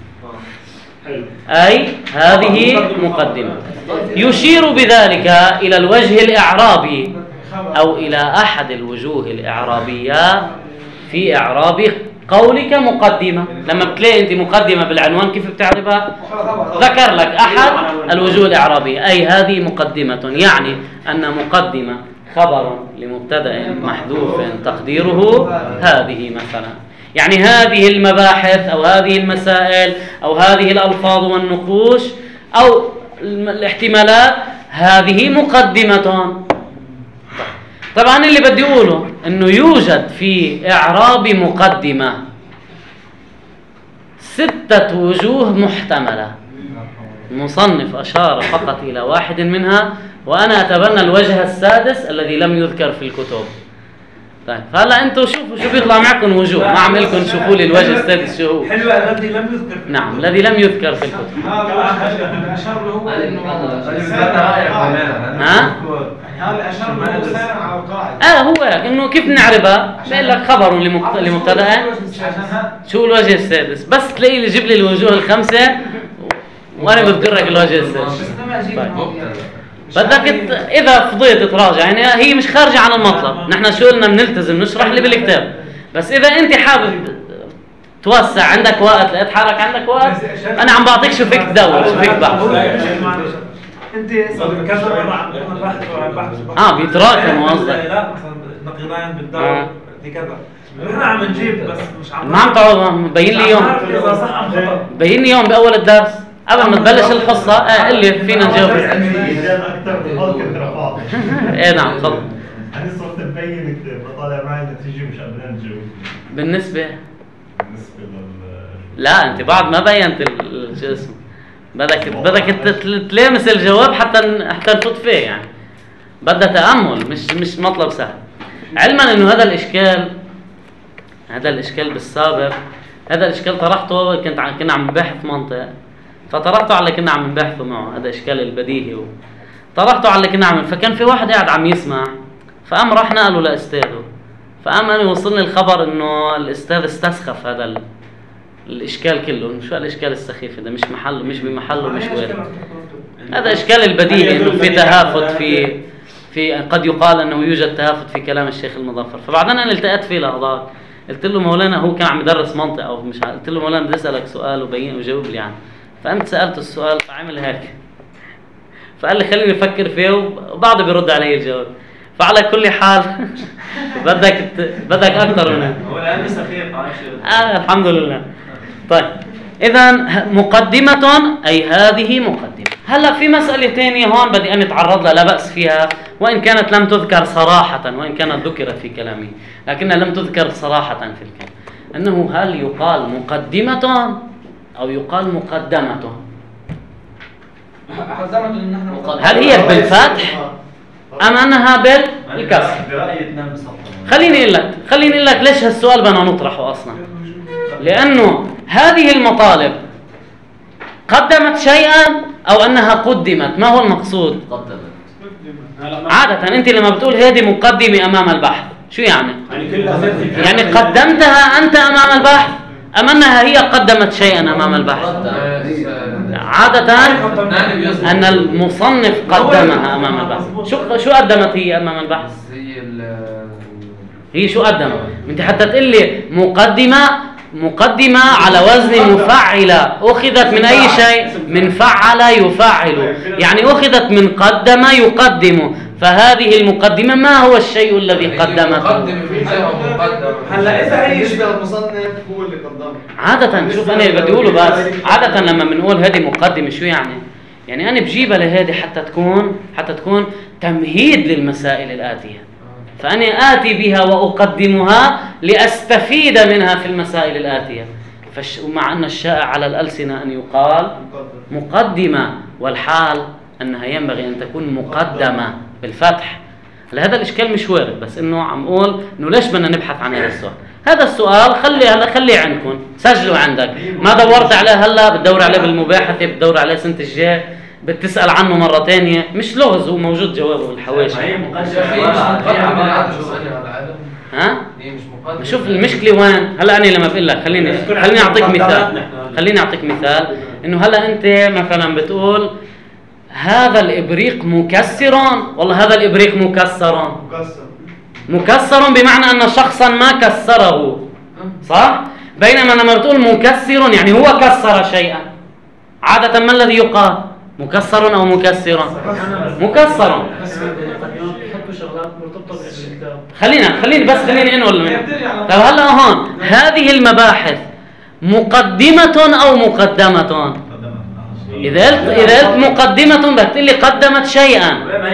أي هذه مقدمة، يشير بذلك إلى الوجه الإعرابي أو إلى أحد الوجوه الإعرابية في إعراب قولك مقدمة. لما بتلاقي أنت مقدمة بالعنوان كيف بتعرفها؟ ذكر لك أحد الوجوه الإعرابية، أي هذه مقدمة، يعني أن مقدمة خبر لمبتدأ محذوف تقديره هذه مثلا. يعني هذه المباحث أو هذه المسائل أو هذه الألفاظ والنقوش أو الاحتمالات هذه مقدمة. طبعا اللي بدي أقوله أنه يوجد في إعراب مقدمة ستة وجوه محتملة. المصنف أشار فقط إلى واحد منها، وأنا أتبنى الوجه السادس الذي لم يذكر في الكتب. طيب فهلا انتم شوفوا شو بيطلع معكم وجوه، ما عم لكم شوفوا لي الوجه السادس شو هو. حلو الذي لم يذكر. نعم الذي لم يذكر في الكتب. هذا اشار له هو انه ها؟ هذا اشار له سيرا على القاعده. اه هو انه كيف نعرفها؟ بقول لك خبر لمبتدا. شو الوجه السادس؟ بس تلاقي لي جيب لي الوجوه الخمسه وانا بذكر لك الوجه السادس. بدك اذا فضيت تراجع، يعني هي مش خارجه عن المطلب، نحن شو قلنا بنلتزم نشرح اللي بالكتاب، بس اذا انت حابب توسع عندك وقت لاتحرك عندك وقت انا عم بعطيك شو فيك تدور شو فيك بحث. انت كذا مره عم بحث بحث اه بيتراكم قصدك. لا مثلا نقيضين بالدور دي كذا نحن عم نجيب بس مش عم ما عم تقعد مبين لي يوم اذا صح ام خطا. بين لي يوم باول الدرس قبل ما تبلش الحصه اه اللي فينا نجاوب. ايه نعم تفضل. انا صرت مبين بطالع معي النتيجه مش قادرين نجاوب. بالنسبه بالنسبه لل لا انت بعد ما بينت ال- شو اسمه بدك بدك تت- تلامس الجواب حتى حتى نفوت فيه، يعني بدها تامل مش مش مطلب سهل. علما انه هذا الاشكال هذا الاشكال بالسابق هذا الاشكال طرحته كنت ع- كنا عم نبحث منطق، فطرحته على اللي كنا عم نبحثه معه، هذا اشكال البديهي و... طرحته على اللي كنا عم، فكان في واحد قاعد عم يسمع فقام راح نقله لاستاذه، فقام انا وصلني الخبر انه الاستاذ استسخف هذا ال... الاشكال كله. شو الاشكال السخيف ده؟ مش محله مش بمحله مش وارد. هذا اشكال البديهي انه في تهافت في في قد يقال انه يوجد تهافت في كلام الشيخ المظفر. فبعدين انا التقيت فيه لحظات قلت له مولانا، هو كان عم يدرس منطق او مش عارف. قلت له مولانا بدي اسالك سؤال وبين وجاوب لي عنه. فقمت سالته السؤال فعمل هيك فقال لي خليني افكر فيه وبعده بيرد علي الجواب. فعلى كل حال بدك بدك اكثر من هيك. هو الان سخيف عايش. آه الحمد لله. طيب اذا مقدمة اي هذه مقدمة. هلا في مسألة ثانية هون بدي ان اتعرض لها، لا بأس فيها وان كانت لم تذكر صراحة، وان كانت ذكرت في كلامي لكنها لم تذكر صراحة في الكلام، انه هل يقال مقدمة او يقال مقدمة؟ هل هي بالفتح ام انها بالكسر؟ برأيي تنام بصفة. خليني اقول لك خليني اقول لك ليش هالسؤال بدنا نطرحه اصلا. لانه هذه المطالب قدمت شيئا او انها قدمت، ما هو المقصود؟ قدمت. عادة انت لما بتقول هذه مقدمة امام البحث شو يعني؟ يعني قدمتها انت امام البحث ام انها هي قدمت شيئا امام البحث؟ عادة ان المصنف قدمها امام البحث. شو شو قدمت هي امام البحث؟ هي ال هي شو قدمت؟ انت حتى تقول لي مقدمة مقدمة على وزن مفعلة، أخذت من أي شيء؟ من فعل يفعل، يعني أخذت من قدم يقدم. فهذه المقدمة ما هو الشيء الذي قدمته؟ مقدم في شيء مقدم. هلا اذا هي بالنسبه للمصنف هو اللي قدمها. عادة شوف أنا بدي أقوله بس عادة لما بنقول هذه مقدمة شو يعني؟ يعني أنا بجيبها لهذه حتى تكون حتى تكون تمهيد للمسائل الآتية، فأنا آتي بها وأقدمها لأستفيد منها في المسائل الآتية. فش... ومع أن الشائع على الألسنة أن يقال مقدمة، والحال أنها ينبغي أن تكون مقدمة بالفتح. هذا الإشكال مش وارد، بس إنه عم أقول إنه ليش بدنا نبحث عن هذا السؤال. هذا السؤال خلي هلا خليه عندكم، سجلوا عندك. ما دورت عليه هلا بتدور عليه بالمباحثة، بتدور عليه سنة الجاي، بتسأل عنه مرة تانية. مش لغز، هو موجود جوابه بالحواشي. هي هي مقدمة. مش مقدمة شو أنا العالم. ها؟ هي مش مقدمة. شوف المشكلة وين؟ هلا أنا لما بقول لك خليني خليني أعطيك مثال خليني أعطيك مثال إنه هلا أنت مثلا بتقول هذا الإبريق مكسر، والله هذا الإبريق مكسر. مكسر. مكسر بمعنى أن شخصا ما كسره، صح؟ بينما لما بتقول مكسر يعني هو كسر شيئا. عادة ما الذي يقال؟ مكسر أو مكسر؟ مكسر. خلينا خليني بس خليني انقل. طيب هلا هون هذه المباحث مقدمة أو مقدمة؟ إذا قلت إذا قلت مقدمة بتقول لي قدمت شيئا.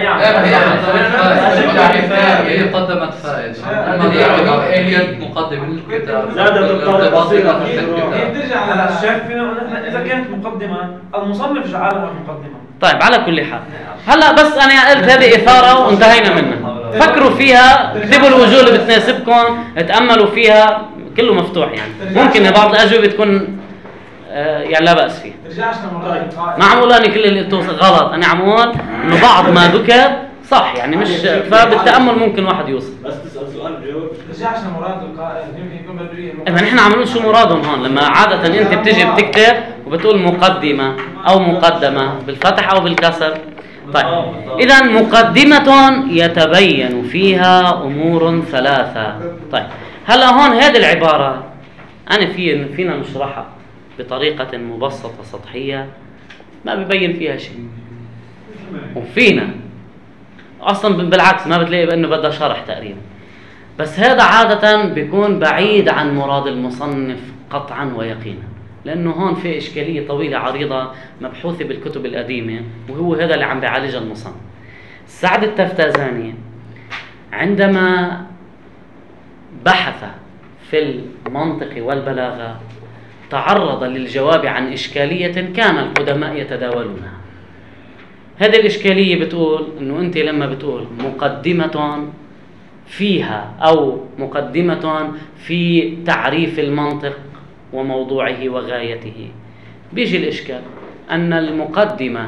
هي قدمت فائد. هي مقدمة الكتاب. زادت الطريقة بسيطة في الكتاب. بترجع على الشيخ فينا إذا كانت مقدمة المصنف جعلها مقدمة. طيب على كل حال هلا بس أنا قلت هذه إثارة وانتهينا منها. فكروا فيها، اكتبوا الوجوه اللي بتناسبكم، اتأملوا فيها، كله مفتوح يعني. ممكن بعض الأجوبة تكون آه يعني لا بأس فيها. ما عم اقول أنا كل اللي قلته غلط، أنا عم اقول إنه بعض ما ذكر صح يعني، مش فبالتأمل ممكن واحد يوصل. بس تسأل سؤال بجاوب. ترجعش لمراد القائل، يمكن يكون بده اياه. إذا نحن عم نقول شو مرادهم هون، لما عادة أنت بتجي بتكتب وبتقول مقدمة أو مقدمة بالفتح أو بالكسر. طيب إذا مقدمة يتبين فيها أمور ثلاثة. طيب هلا هون هذه العبارة أنا في فينا نشرحها بطريقة مبسطة سطحية ما ببين فيها شيء، وفينا أصلا بالعكس ما بتلاقي بأنه بدها شرح تقريبا. بس هذا عادة بيكون بعيد عن مراد المصنف قطعا ويقينا، لأنه هون في إشكالية طويلة عريضة مبحوثة بالكتب القديمة، وهو هذا اللي عم بيعالجها المصنف. سعد التفتازاني عندما بحث في المنطق والبلاغة تعرض للجواب عن إشكالية كان القدماء يتداولونها. هذه الإشكالية بتقول إنه أنت لما بتقول مقدمة فيها أو مقدمة في تعريف المنطق وموضوعه وغايته، بيجي الإشكال أن المقدمة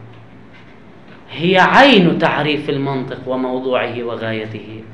هي عين تعريف المنطق وموضوعه وغايته،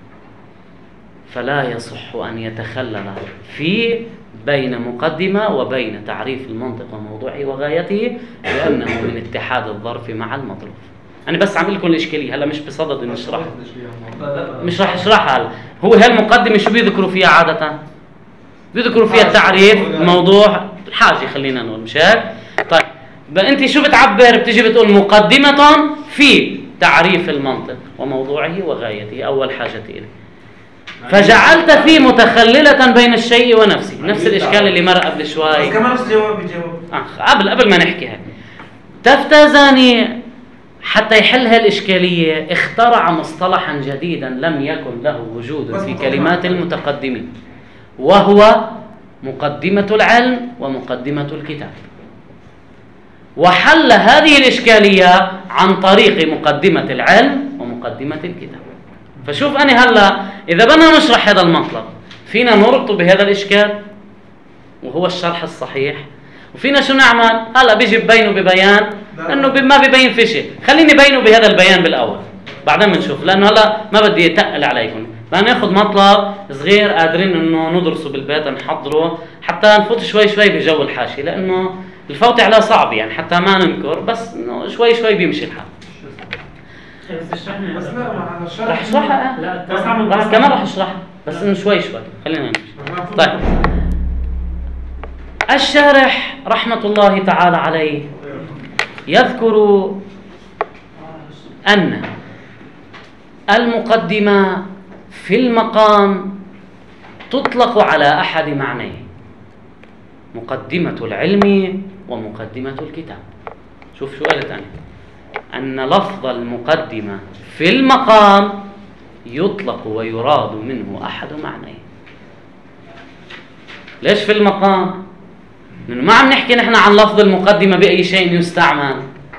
فلا يصح أن يتخلل في بين مقدمة وبين تعريف المنطق وموضوعه وغايته، لأنه من اتحاد الظرف مع المظروف. أنا بس عم لكم الإشكالية هلا، مش بصدد إني أشرحها، مش راح أشرحها هلا. هو هالمقدمة شو بيذكروا فيها عادة؟ بيذكروا فيها التعريف، الموضوع، الحاجة، خلينا نقول مش هيك؟ طيب بقى أنت شو بتعبر؟ بتيجي بتقول مقدمة في تعريف المنطق وموضوعه وغايته، أول حاجة إليه، فجعلت فيه متخللة بين الشيء ونفسه. نفس الإشكال اللي مر قبل شوي. بس كمان نفس الجواب بيجاوب. آه قبل قبل ما نحكي هيك، تفتازاني حتى يحل هالإشكالية اخترع مصطلحا جديدا لم يكن له وجود في كلمات المتقدمين، وهو مقدمة العلم ومقدمة الكتاب، وحل هذه الإشكالية عن طريق مقدمة العلم ومقدمة الكتاب. فشوف أنا هلا إذا بدنا نشرح هذا المطلب فينا نربطه بهذا الإشكال وهو الشرح الصحيح، وفينا شو نعمل هلا بيجي ببينه ببيان انه ما ببين في شيء. خليني بينه بهذا البيان بالاول بعدين بنشوف، لانه هلا ما بدي اتقل عليكم. بدنا ناخذ مطلب صغير قادرين انه ندرسه بالبيت نحضره حتى نفوت شوي شوي بجو الحاشي، لانه الفوت عليه صعب يعني حتى ما ننكر، بس انه شوي شوي بيمشي الحال. بس لا مع الشرح رح اشرحها لا بس اعمل رح كمان رح اشرحها بس انه شوي شوي خلينا نمشي. طيب الشارح رحمة الله تعالى عليه يذكر أن المقدمة في المقام تطلق على أحد معنيه، مقدمة العلم ومقدمة الكتاب. شوف شو قالت أنا، أن لفظ المقدمة في المقام يطلق ويراد منه أحد معنيه. ليش في المقام؟ لأنه ما عم نحكي نحن عن لفظ المقدمة بأي شيء يستعمل.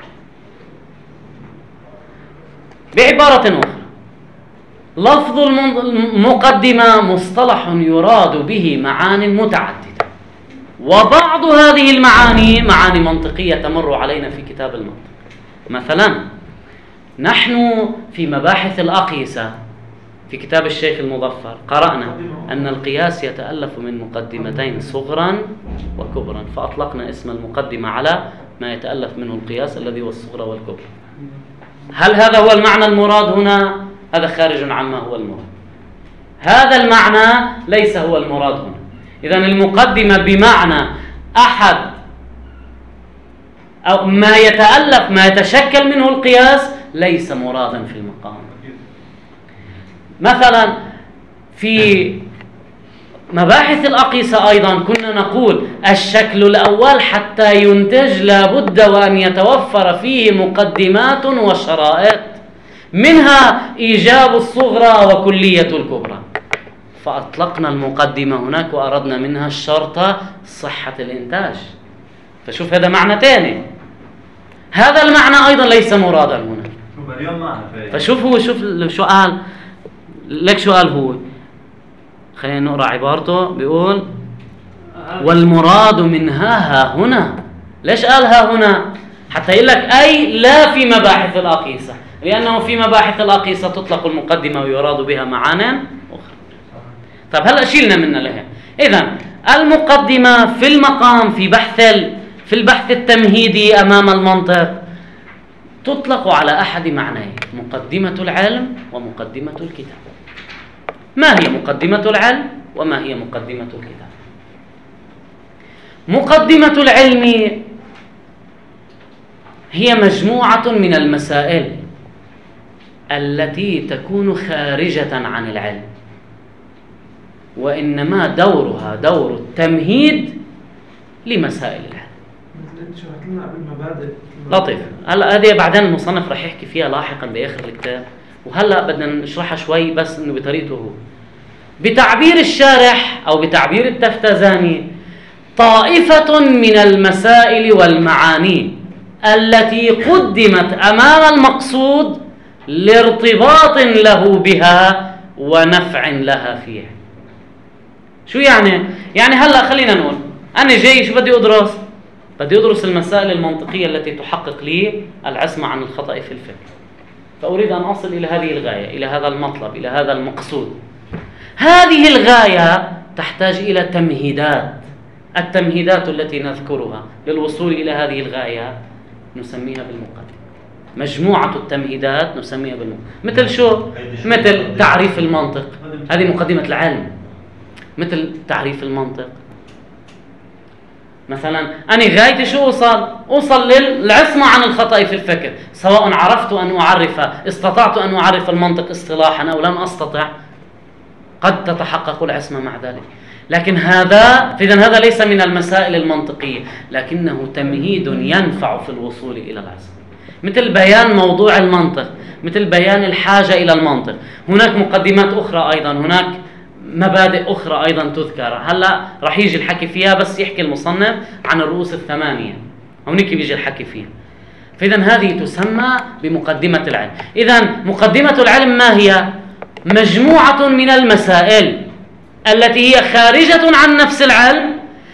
بعبارة أخرى، لفظ المقدمة مصطلح يراد به معان متعددة، وبعض هذه المعاني معاني منطقية تمر علينا في كتاب المنطق. مثلا نحن في مباحث الأقيسة في كتاب الشيخ المظفر قرأنا أن القياس يتألف من مقدمتين صغرا وكبرا، فأطلقنا اسم المقدمة على ما يتألف منه القياس الذي هو الصغرى والكبرى. هل هذا هو المعنى المراد هنا؟ هذا خارج عما هو المراد. هذا المعنى ليس هو المراد هنا. إذن المقدمة بمعنى أحد أو ما يتألف ما يتشكل منه القياس ليس مرادا في المقام. مثلا في مباحث الأقيسة أيضا كنا نقول الشكل الأول حتى ينتج لابد وأن يتوفر فيه مقدمات وشرائط، منها إيجاب الصغرى وكلية الكبرى، فأطلقنا المقدمة هناك وأردنا منها الشرط صحة الإنتاج. فشوف هذا معنى تاني، هذا المعنى أيضا ليس مرادا هنا. فشوف هو شوف شو قال لك، شو قال هو، خلينا نقرأ عبارته. بيقول والمراد منها ها هنا. ليش قال ها هنا؟ حتى يقول لك أي لا في مباحث الأقيسة، لأنه في مباحث الأقيسة تطلق المقدمة ويراد بها معاني أخرى. طب هلأ شيلنا منها لها. إذن المقدمة في المقام في بحث في البحث التمهيدي أمام المنطق تطلق على أحد معنيين: مقدمة العلم ومقدمة الكتاب. ما هي مقدمة العلم وما هي مقدمة الكتاب؟ مقدمة العلم هي مجموعة من المسائل التي تكون خارجة عن العلم، وإنما دورها دور التمهيد لمسائل العلم. لطيف. هلا هذه بعدين المصنف رح يحكي فيها لاحقا بآخر الكتاب، وهلا بدنا نشرحها شوي بس انه بطريقته هو. بتعبير الشارح او بتعبير التفتزاني، طائفة من المسائل والمعاني التي قدمت امام المقصود لارتباط له بها ونفع لها فيه. شو يعني؟ يعني هلا خلينا نقول انا جاي شو بدي ادرس؟ بدي ادرس المسائل المنطقية التي تحقق لي العصمة عن الخطأ في الفكر، فأريد أن أصل إلى هذه الغاية، إلى هذا المطلب، إلى هذا المقصود. هذه الغاية تحتاج إلى تمهيدات. التمهيدات التي نذكرها للوصول إلى هذه الغاية نسميها بالمقدمة. مجموعة التمهيدات نسميها بالمقدمة. مثل شو؟ مثل تعريف المنطق، هذه مقدمة العلم. مثل تعريف المنطق، مثلا أنا غايتي شو أوصل؟ أوصل للعصمة عن الخطأ في الفكر، سواء عرفت أن أعرف، استطعت أن أعرف المنطق اصطلاحا أو لم أستطع، قد تتحقق العصمة مع ذلك. لكن هذا إذن هذا ليس من المسائل المنطقية، لكنه تمهيد ينفع في الوصول إلى العصمة. مثل بيان موضوع المنطق، مثل بيان الحاجة إلى المنطق. هناك مقدمات أخرى أيضا، هناك مبادئ أخرى أيضا تذكر. هلا رح يجي الحكي فيها، بس يحكي المصنف عن الرؤوس الثمانية، هونيك بيجي الحكي فيها. فإذن هذه تسمى بمقدمة العلم. إذن مقدمة العلم ما هي؟ مجموعة من المسائل التي هي خارجة عن نفس العلم،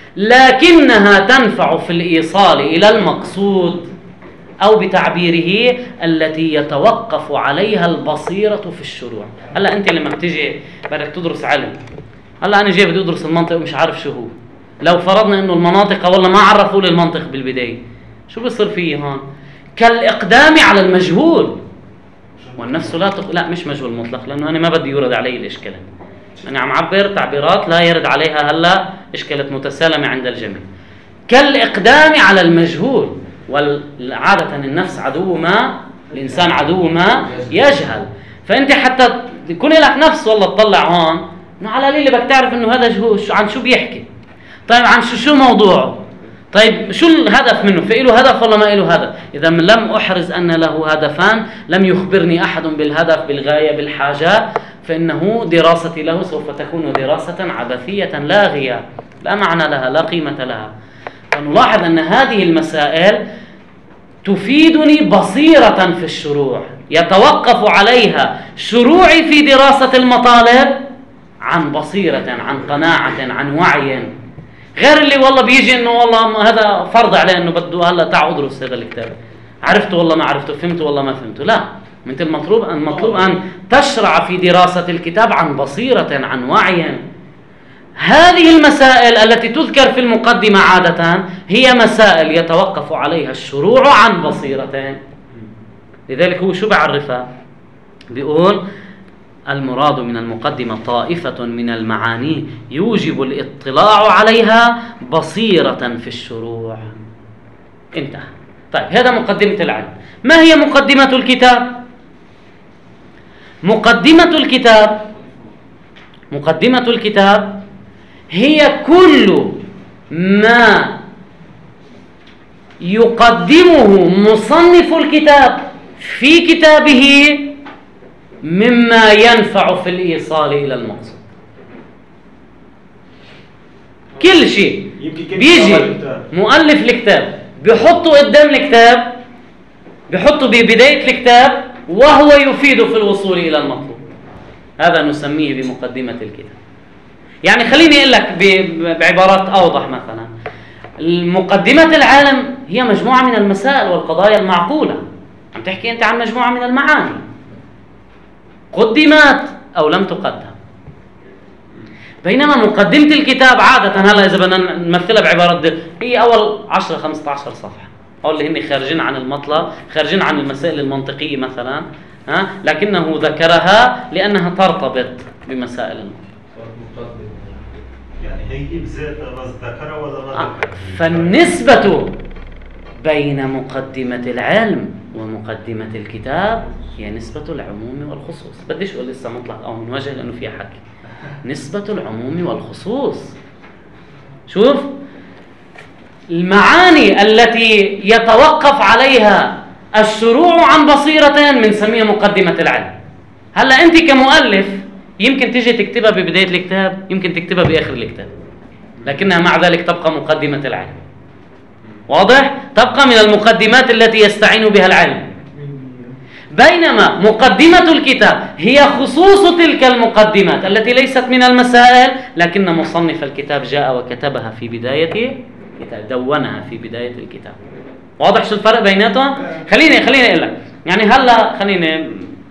لكنها تنفع في الإيصال إلى المقصود، أو بتعبيره التي يتوقف عليها البصيرة في الشروع. هلا أنت لما بتيجي بدك تدرس علم، هلا أنا جاي بدي أدرس المنطق ومش عارف شو هو. لو فرضنا إنه المناطق والله ما عرفوا لي المنطق بالبداية، شو بصير فيه هون؟ كالإقدام على المجهول، والنفس لا تق... لا مش مجهول مطلق، لأنه أنا ما بدي يورد علي الإشكالات. أنا عم عبر تعبيرات لا يرد عليها هلا إشكالات متسالمة عند الجميع. كالإقدام على المجهول، والعادة النفس عدو ما الإنسان عدو ما يجهل. فأنت حتى يكون لك نفس والله تطلع هون إنه على القليل بدك تعرف إنه هذا شو عن شو بيحكي. طيب عن شو شو موضوعه؟ طيب شو الهدف منه؟ في له هدف ولا ما له هدف؟ إذا لم أحرز أن له هدفان، لم يخبرني أحد بالهدف بالغاية بالحاجة، فإنه دراستي له سوف تكون دراسة عبثية لاغية لا معنى لها لا قيمة لها. فنلاحظ أن هذه المسائل تفيدني بصيرة في الشروع، يتوقف عليها شروعي في دراسة المطالب عن بصيرة، عن قناعة، عن وعي، غير اللي والله بيجي انه والله هذا فرض عليه انه بده هلا تعال ادرس هذا الكتاب، عرفته والله ما عرفته، فهمته والله ما فهمته. لا، انت المطلوب المطلوب ان تشرع في دراسة الكتاب عن بصيرة، عن وعي. هذه المسائل التي تذكر في المقدمة عادة هي مسائل يتوقف عليها الشروع عن بصيرتين. لذلك هو شو بعرفها؟ بيقول المراد من المقدمة طائفة من المعاني يوجب الاطلاع عليها بصيرة في الشروع. انتهى. طيب هذا مقدمة العلم. ما هي مقدمة الكتاب؟ مقدمة الكتاب مقدمة الكتاب هي كل ما يقدمه مصنف الكتاب في كتابه مما ينفع في الإيصال إلى المقصود. كل شيء بيجي مؤلف الكتاب بيحطه قدام الكتاب، بيحطه ببداية الكتاب وهو يفيد في الوصول إلى المطلوب، هذا نسميه بمقدمة الكتاب. يعني خليني أقول لك بعبارات أوضح. مثلا المقدمة العالم هي مجموعة من المسائل والقضايا المعقولة. عم تحكي أنت عن مجموعة من المعاني قدمت أو لم تقدم. بينما مقدمة الكتاب عادة، هلا إذا بدنا نمثلها بعبارات دي، هي أول عشرة خمسة عشر صفحة، أو اللي هن خارجين عن المطلب، خارجين عن المسائل المنطقية مثلا، ها، لكنه ذكرها لأنها ترتبط بمسائل المنطق. يعني هي بذاتها بس ذكرها ولا ما آه. ذكرها؟ فالنسبة بين مقدمة العلم ومقدمة الكتاب هي نسبة العموم والخصوص. بديش أقول لسه مطلق أو من وجه لأنه فيها حكي. نسبة العموم والخصوص. شوف المعاني التي يتوقف عليها الشروع عن بصيرتين بنسميها مقدمة العلم. هلا أنت كمؤلف يمكن تيجي تكتبها ببداية الكتاب، يمكن تكتبها بآخر الكتاب، لكنها مع ذلك تبقى مقدمة العلم. واضح؟ تبقى من المقدمات التي يستعين بها العلم. بينما مقدمة الكتاب هي خصوص تلك المقدمات التي ليست من المسائل، لكن مصنف الكتاب جاء وكتبها في بداية الكتاب، دونها في بداية الكتاب. واضح شو الفرق بيناتهم؟ خليني خليني اقول لك. يعني هلا خليني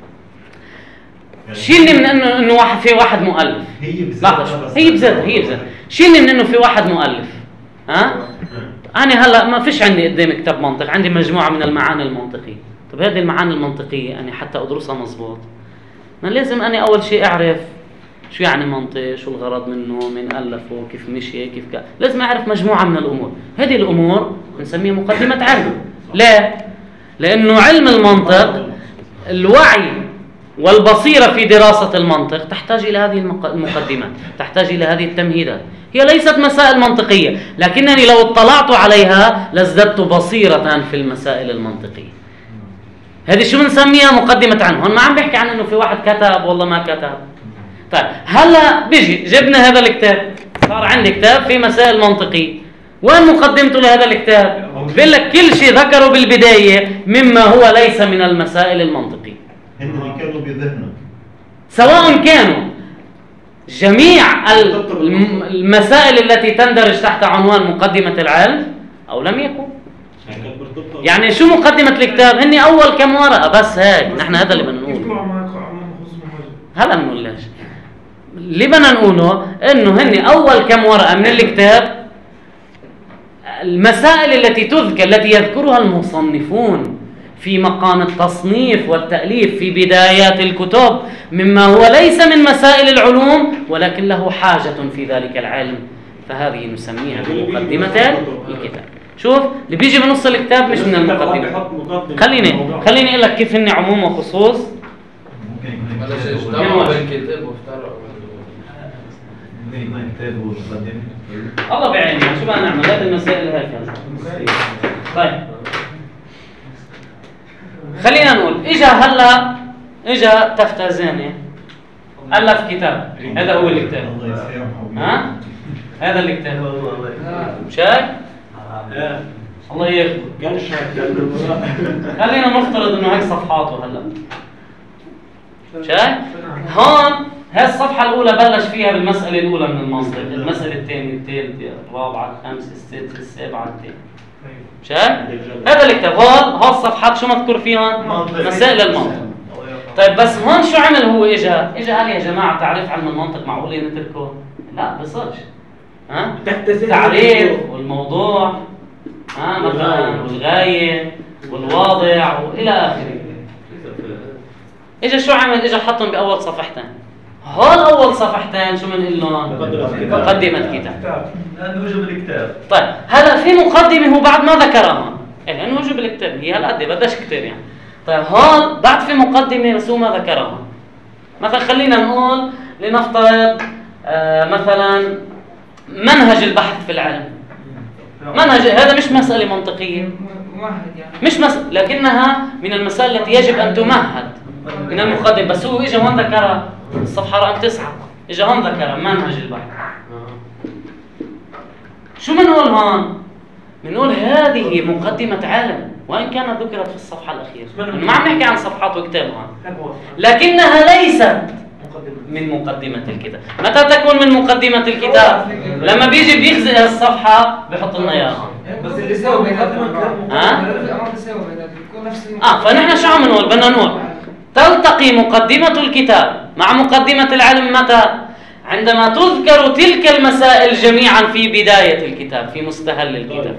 شيلني من انه انه واحد في واحد مؤلف. هي بذاتها هي بذاتها هي بذاتها شيلني من انه في واحد مؤلف. ها؟ انا هلا ما فيش عندي قدامي كتاب منطق، عندي مجموعة من المعاني المنطقية. طب هذه المعاني المنطقية أنا حتى أدرسها مظبوط، ما لازم أنا أول شيء أعرف شو يعني منطق، شو الغرض منه، من ألفه، كيف مشي، كيف كا. لازم أعرف مجموعة من الأمور. هذه الأمور بنسميها مقدمة علم. ليه؟ لأنه علم المنطق الوعي والبصيرة في دراسة المنطق تحتاج إلى هذه المقدمات، تحتاج إلى هذه التمهيدات. هي ليست مسائل منطقية، لكنني لو اطلعت عليها لازددت بصيرة في المسائل المنطقية. هذه شو بنسميها مقدمة عنه. هون ما عم بحكي عن انه في واحد كتب والله ما كتب. طيب هلا بيجي جبنا هذا الكتاب، صار عندي كتاب في مسائل منطقية، وين مقدمته لهذا الكتاب؟ بقول لك كل شيء ذكره بالبداية مما هو ليس من المسائل المنطقية. هن اللي كانوا بذهنك، سواء كانوا جميع المسائل التي تندرج تحت عنوان مقدمة العلم أو لم يكن. يعني شو مقدمة الكتاب؟ هني أول كم ورقة بس هيك. نحن هذا اللي بدنا نقوله. هلا بنقول ليش؟ اللي بدنا نقوله إنه هني أول كم ورقة من الكتاب المسائل التي تذكر التي يذكرها المصنفون في مقام التصنيف والتأليف في بدايات الكتب مما هو ليس من مسائل العلوم ولكن له حاجة في ذلك العلم، فهذه نسميها بمقدمة الكتاب. شوف اللي بيجي بنص الكتاب مش من المقدمة. خليني خليني اقول لك كيف هن عموم وخصوص. الله بعيني شو بدنا نعمل هذه المسائل هكذا. طيب خلينا نقول اجا هلا اجا تفتازاني ألف كتاب، هذا هو الكتاب. ها؟ هذا الكتاب شايف؟ الله ياخذ. خلينا نفترض انه هيك صفحاته هلا. شايف؟ هون هاي الصفحة الأولى بلش فيها بالمسألة الأولى من المنطق، المسألة الثانية، الثالثة، الرابعة، الخامسة، السادسة، السابعة، الثامنة. شايف؟ هذا الكتاب هون هون الصفحات شو مذكور فيهم؟ مسائل المنطق. طيب بس هون شو عمل هو؟ اجا اجا قال يا جماعة تعريف علم المنطق معقول نتركه؟ لا بصيرش. ها؟ التعريف والموضوع، ها مثلا والغاية والواضع والى اخره. اجى شو عمل؟ اجى حطهم باول صفحتين. هول اول صفحتين شو بنقول لهم؟ مقدمة كتاب. لانه وجب الكتاب. طيب هلا في مقدمة هو بعد ما ذكرها، لانه وجب الكتاب هي هالقد بدهاش كتير يعني. طيب هون بعد في مقدمة بس هو ما ذكرها. مثلا خلينا نقول لنفترض آه مثلا منهج البحث في العلم. منهج هذا مش مسألة منطقية، مش مسألة لكنها من المسائل التي يجب أن تمهد من المقدم. بس هو إجا هون ذكرها الصفحة رقم تسعة، إجا هون ذكرها منهج البحث. شو بنقول هون؟ بنقول هذه مقدمة عالم وإن كانت ذكرت في الصفحة الأخيرة. ما عم نحكي عن صفحات وكتاب هون، لكنها ليست من مقدمة الكتاب. متى تكون من مقدمة الكتاب؟ لما بيجي بيخزق الصفحة بيحط لنا اياها. بس اللي سوى بيناتهم ها؟ اه فنحن شو عم نقول؟ بدنا نقول تلتقي مقدمة الكتاب مع مقدمة العلم متى؟ عندما تذكر تلك المسائل جميعا في بداية الكتاب، في مستهل الكتاب،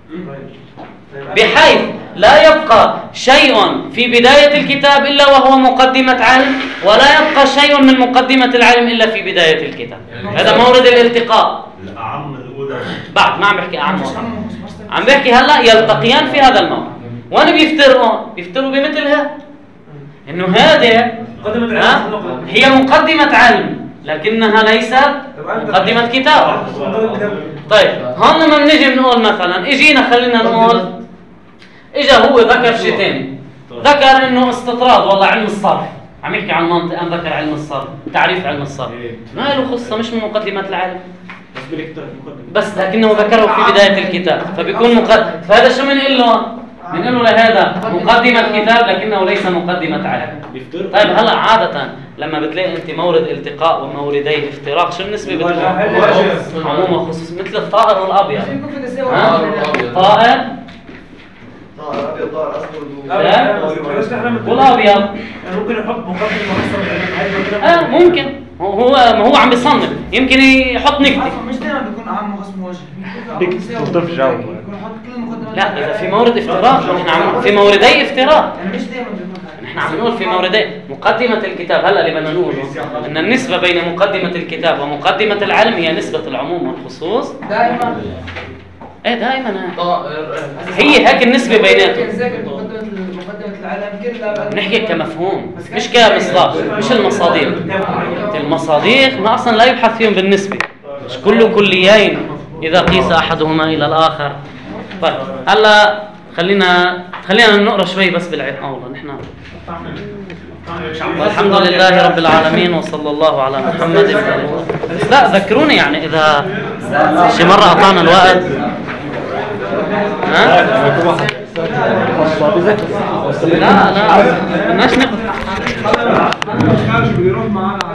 بحيث لا يبقى شيء في بداية الكتاب إلا وهو مقدمة علم، ولا يبقى شيء من مقدمة العلم إلا في بداية الكتاب. هذا مورد الالتقاء. الأعم الأولى بعد ما عم بحكي أعم، عم بحكي هلا يلتقيان في هذا الموضوع. وين بيفترقوا؟ بيفترقوا بمثل هذا، إنه هذه هي مقدمة علم لكنها ليست مقدمة كتاب. طيب هون لما بنيجي بنقول مثلا اجينا خلينا نقول اجا هو ذكر شيء ثاني، ذكر انه استطراد والله علم الصرف، عم يحكي عن منطق، ام ذكر علم الصرف، تعريف علم الصرف، ما له خصه، مش من مقدمة العلم بس لكنه ذكره في بداية الكتاب فبيكون مقدم. فهذا شو بنقول له؟ بنقول له لهذا مقدمة كتاب لكنه ليس مقدمة علم. طيب هلا عادة لما بتلاقي انت مورد التقاء وموردي افتراق شو النسبة بتكون؟ عموما خصوص مثل الطائر والابيض. طائر طائر ابيض طائر اسود والابيض ممكن يحط مقدمة مخصصة. اه ممكن هو هو عم بيصنف يمكن يحط نكتة. مش دائما بيكون عام وخصم وجه بتضيف جو. لا اذا في مورد افتراق نحن عم في موردي افتراق، يعني مش دائما بيكون نحن عم نقول في موردي مقدمة الكتاب. هلا اللي بدنا نقوله ان النسبة بين مقدمة الكتاب ومقدمة العلم هي نسبة العموم والخصوص دائما. ايه دائما هي هيك النسبة بيناتهم. مقدمة العالم كلها نحكي كمفهوم مش كمصداق، مش المصاديق. المصاديق ما اصلا لا يبحث فيهم بالنسبة، مش كل كليين اذا قيس احدهما الى الاخر. طيب هلا خلينا خلينا نقرا شوي بس بالعقل. نحن والحمد لله رب العالمين وصلى الله على محمد. لا ذكروني يعني اذا شي مرة قطعنا الوقت. ها؟ لا لا بدناش نقطع.